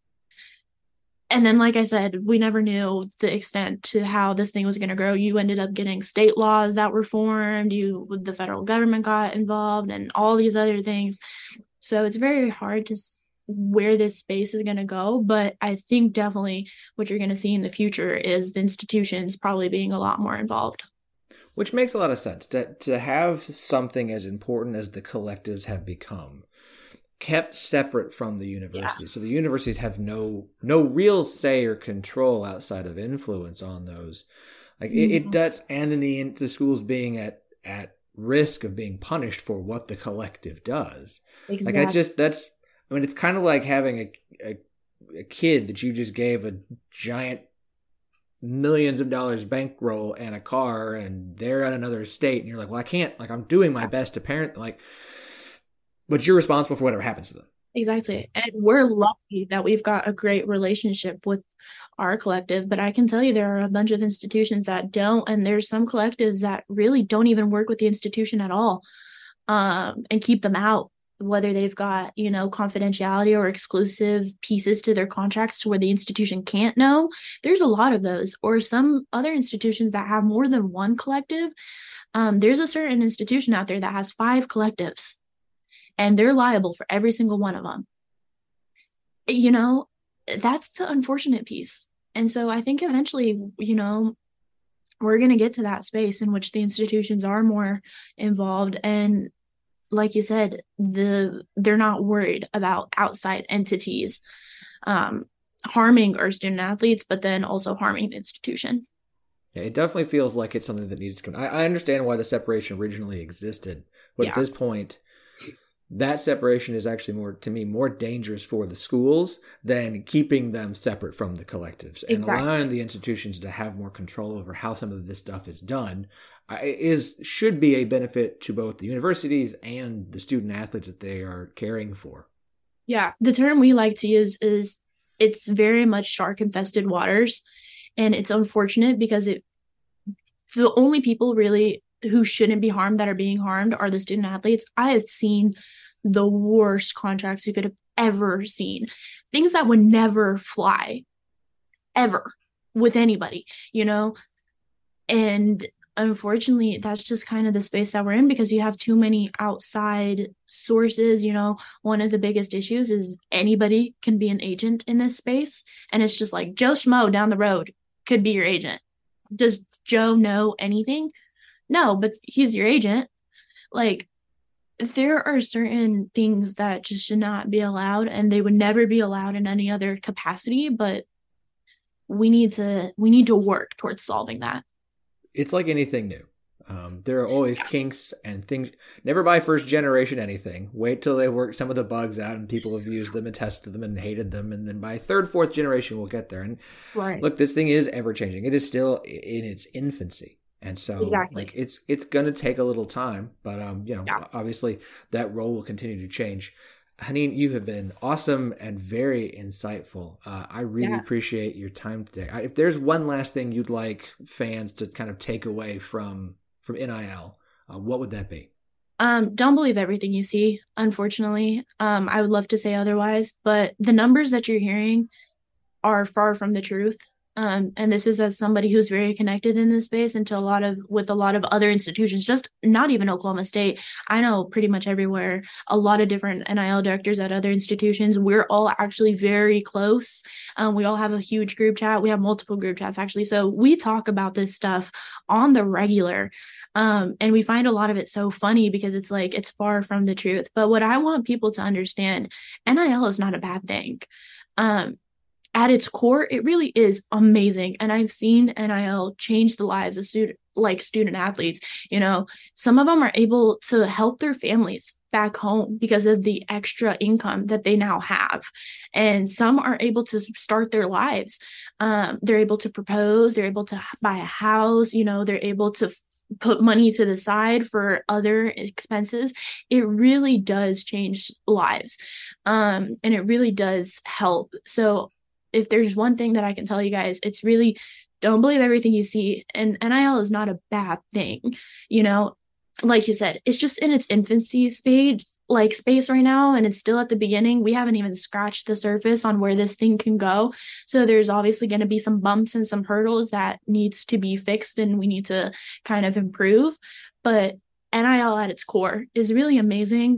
And then, like I said, we never knew the extent to how this thing was going to grow. You ended up getting state laws that were formed. The federal government got involved and all these other things. So it's very hard to where this space is going to go. But I think definitely what you're going to see in the future is the institutions probably being a lot more involved. Which makes a lot of sense. To have something as important as the collectives have become kept separate from the university. Yeah. So the universities have no real say or control outside of influence on those. Like it does, and then the schools being at risk of being punished for what the collective does. Exactly. Like it's kind of like having a kid that you just gave a giant millions of dollars bankroll and a car, and they're at another state, and you're like, well, I can't, like, I'm doing my best to parent, like, but you're responsible for whatever happens to them. Exactly. And we're lucky that we've got a great relationship with our collective, but I can tell you there are a bunch of institutions that don't, and there's some collectives that really don't even work with the institution at all, and keep them out, whether they've got, you know, confidentiality or exclusive pieces to their contracts to where the institution can't know. There's a lot of those, or some other institutions that have more than one collective. There's a certain institution out there that has 5 collectives, and they're liable for every single one of them. You know, that's the unfortunate piece. And so I think eventually, you know, we're going to get to that space in which the institutions are more involved. And like you said, they're not worried about outside entities harming our student athletes, but then also harming the institution. Yeah, it definitely feels like it's something that needs to come. I understand why the separation originally existed, but at this point, that separation is actually more dangerous for the schools than keeping them separate from the collectives. And allowing the institutions to have more control over how some of this stuff is done should be a benefit to both the universities and the student athletes that they are caring for. Yeah, the term we like to use is it's very much shark-infested waters, and it's unfortunate because the only people really who shouldn't be harmed that are being harmed are the student athletes. I have seen the worst contracts you could have ever seen. Things that would never fly, ever, with anybody, you know? And unfortunately, that's just kind of the space that we're in because you have too many outside sources. You know, one of the biggest issues is anybody can be an agent in this space. And it's just like Joe Schmo down the road could be your agent. Does Joe know anything? No, but he's your agent. Like, there are certain things that just should not be allowed, and they would never be allowed in any other capacity, but we need to work towards solving that. It's like anything new. There are always kinks and things. Never buy first generation anything. Wait till they work some of the bugs out and people have used them and tested them and hated them. And then by third, fourth generation, we'll get there. And look, this thing is ever changing. It is still in its infancy. And so like it's going to take a little time, but obviously that role will continue to change. Haneen, you have been awesome and very insightful. I really appreciate your time today. If there's one last thing you'd like fans to kind of take away from NIL, what would that be? Don't believe everything you see, unfortunately. I would love to say otherwise, but the numbers that you're hearing are far from the truth. And this is as somebody who's very connected in this space and with a lot of other institutions, just not even Oklahoma State. I know pretty much everywhere, a lot of different NIL directors at other institutions. We're all actually very close. We all have a huge group chat. We have multiple group chats actually. So we talk about this stuff on the regular. And we find a lot of it so funny because it's like, it's far from the truth. But what I want people to understand, NIL is not a bad thing. At its core, it really is amazing. And I've seen NIL change the lives of student athletes. You know, some of them are able to help their families back home because of the extra income that they now have. And some are able to start their lives. They're able to propose, they're able to buy a house, you know, they're able to put money to the side for other expenses. It really does change lives. And it really does help. So if there's one thing that I can tell you guys, it's really don't believe everything you see. And NIL is not a bad thing. You know, like you said, it's just in its infancy space right now. And it's still at the beginning. We haven't even scratched the surface on where this thing can go. So there's obviously going to be some bumps and some hurdles that needs to be fixed and we need to kind of improve. But NIL at its core is really amazing.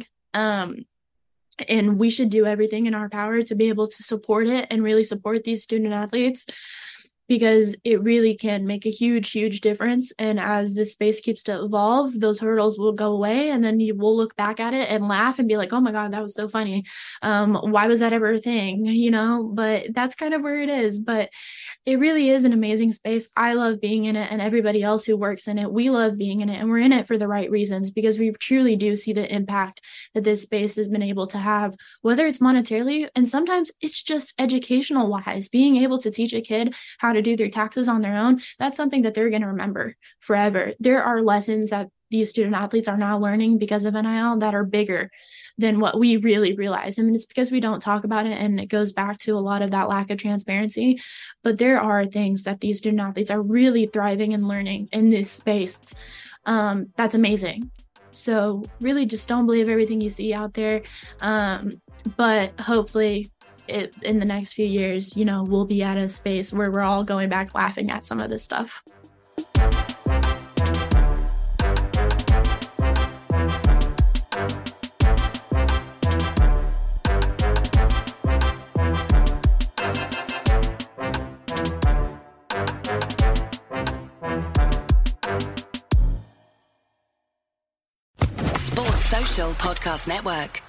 And we should do everything in our power to be able to support it and really support these student athletes because it really can make a huge, huge difference. And as this space keeps to evolve, those hurdles will go away. And then you will look back at it and laugh and be like, oh my God, that was so funny. Why was that ever a thing? You know, but that's kind of where it is. But it really is an amazing space. I love being in it, and everybody else who works in it, we love being in it, and we're in it for the right reasons because we truly do see the impact that this space has been able to have, whether it's monetarily, and sometimes it's just educational wise, being able to teach a kid how to do their taxes on their own. That's something that they're going to remember forever. There are lessons that these student athletes are now learning because of NIL that are bigger than what we really realize. I mean, it's because we don't talk about it, and it goes back to a lot of that lack of transparency. But there are things that these student athletes are really thriving and learning in this space. That's amazing. So really just don't believe everything you see out there. But hopefully in the next few years, you know, we'll be at a space where we're all going back laughing at some of this stuff. Sports Social Podcast Network.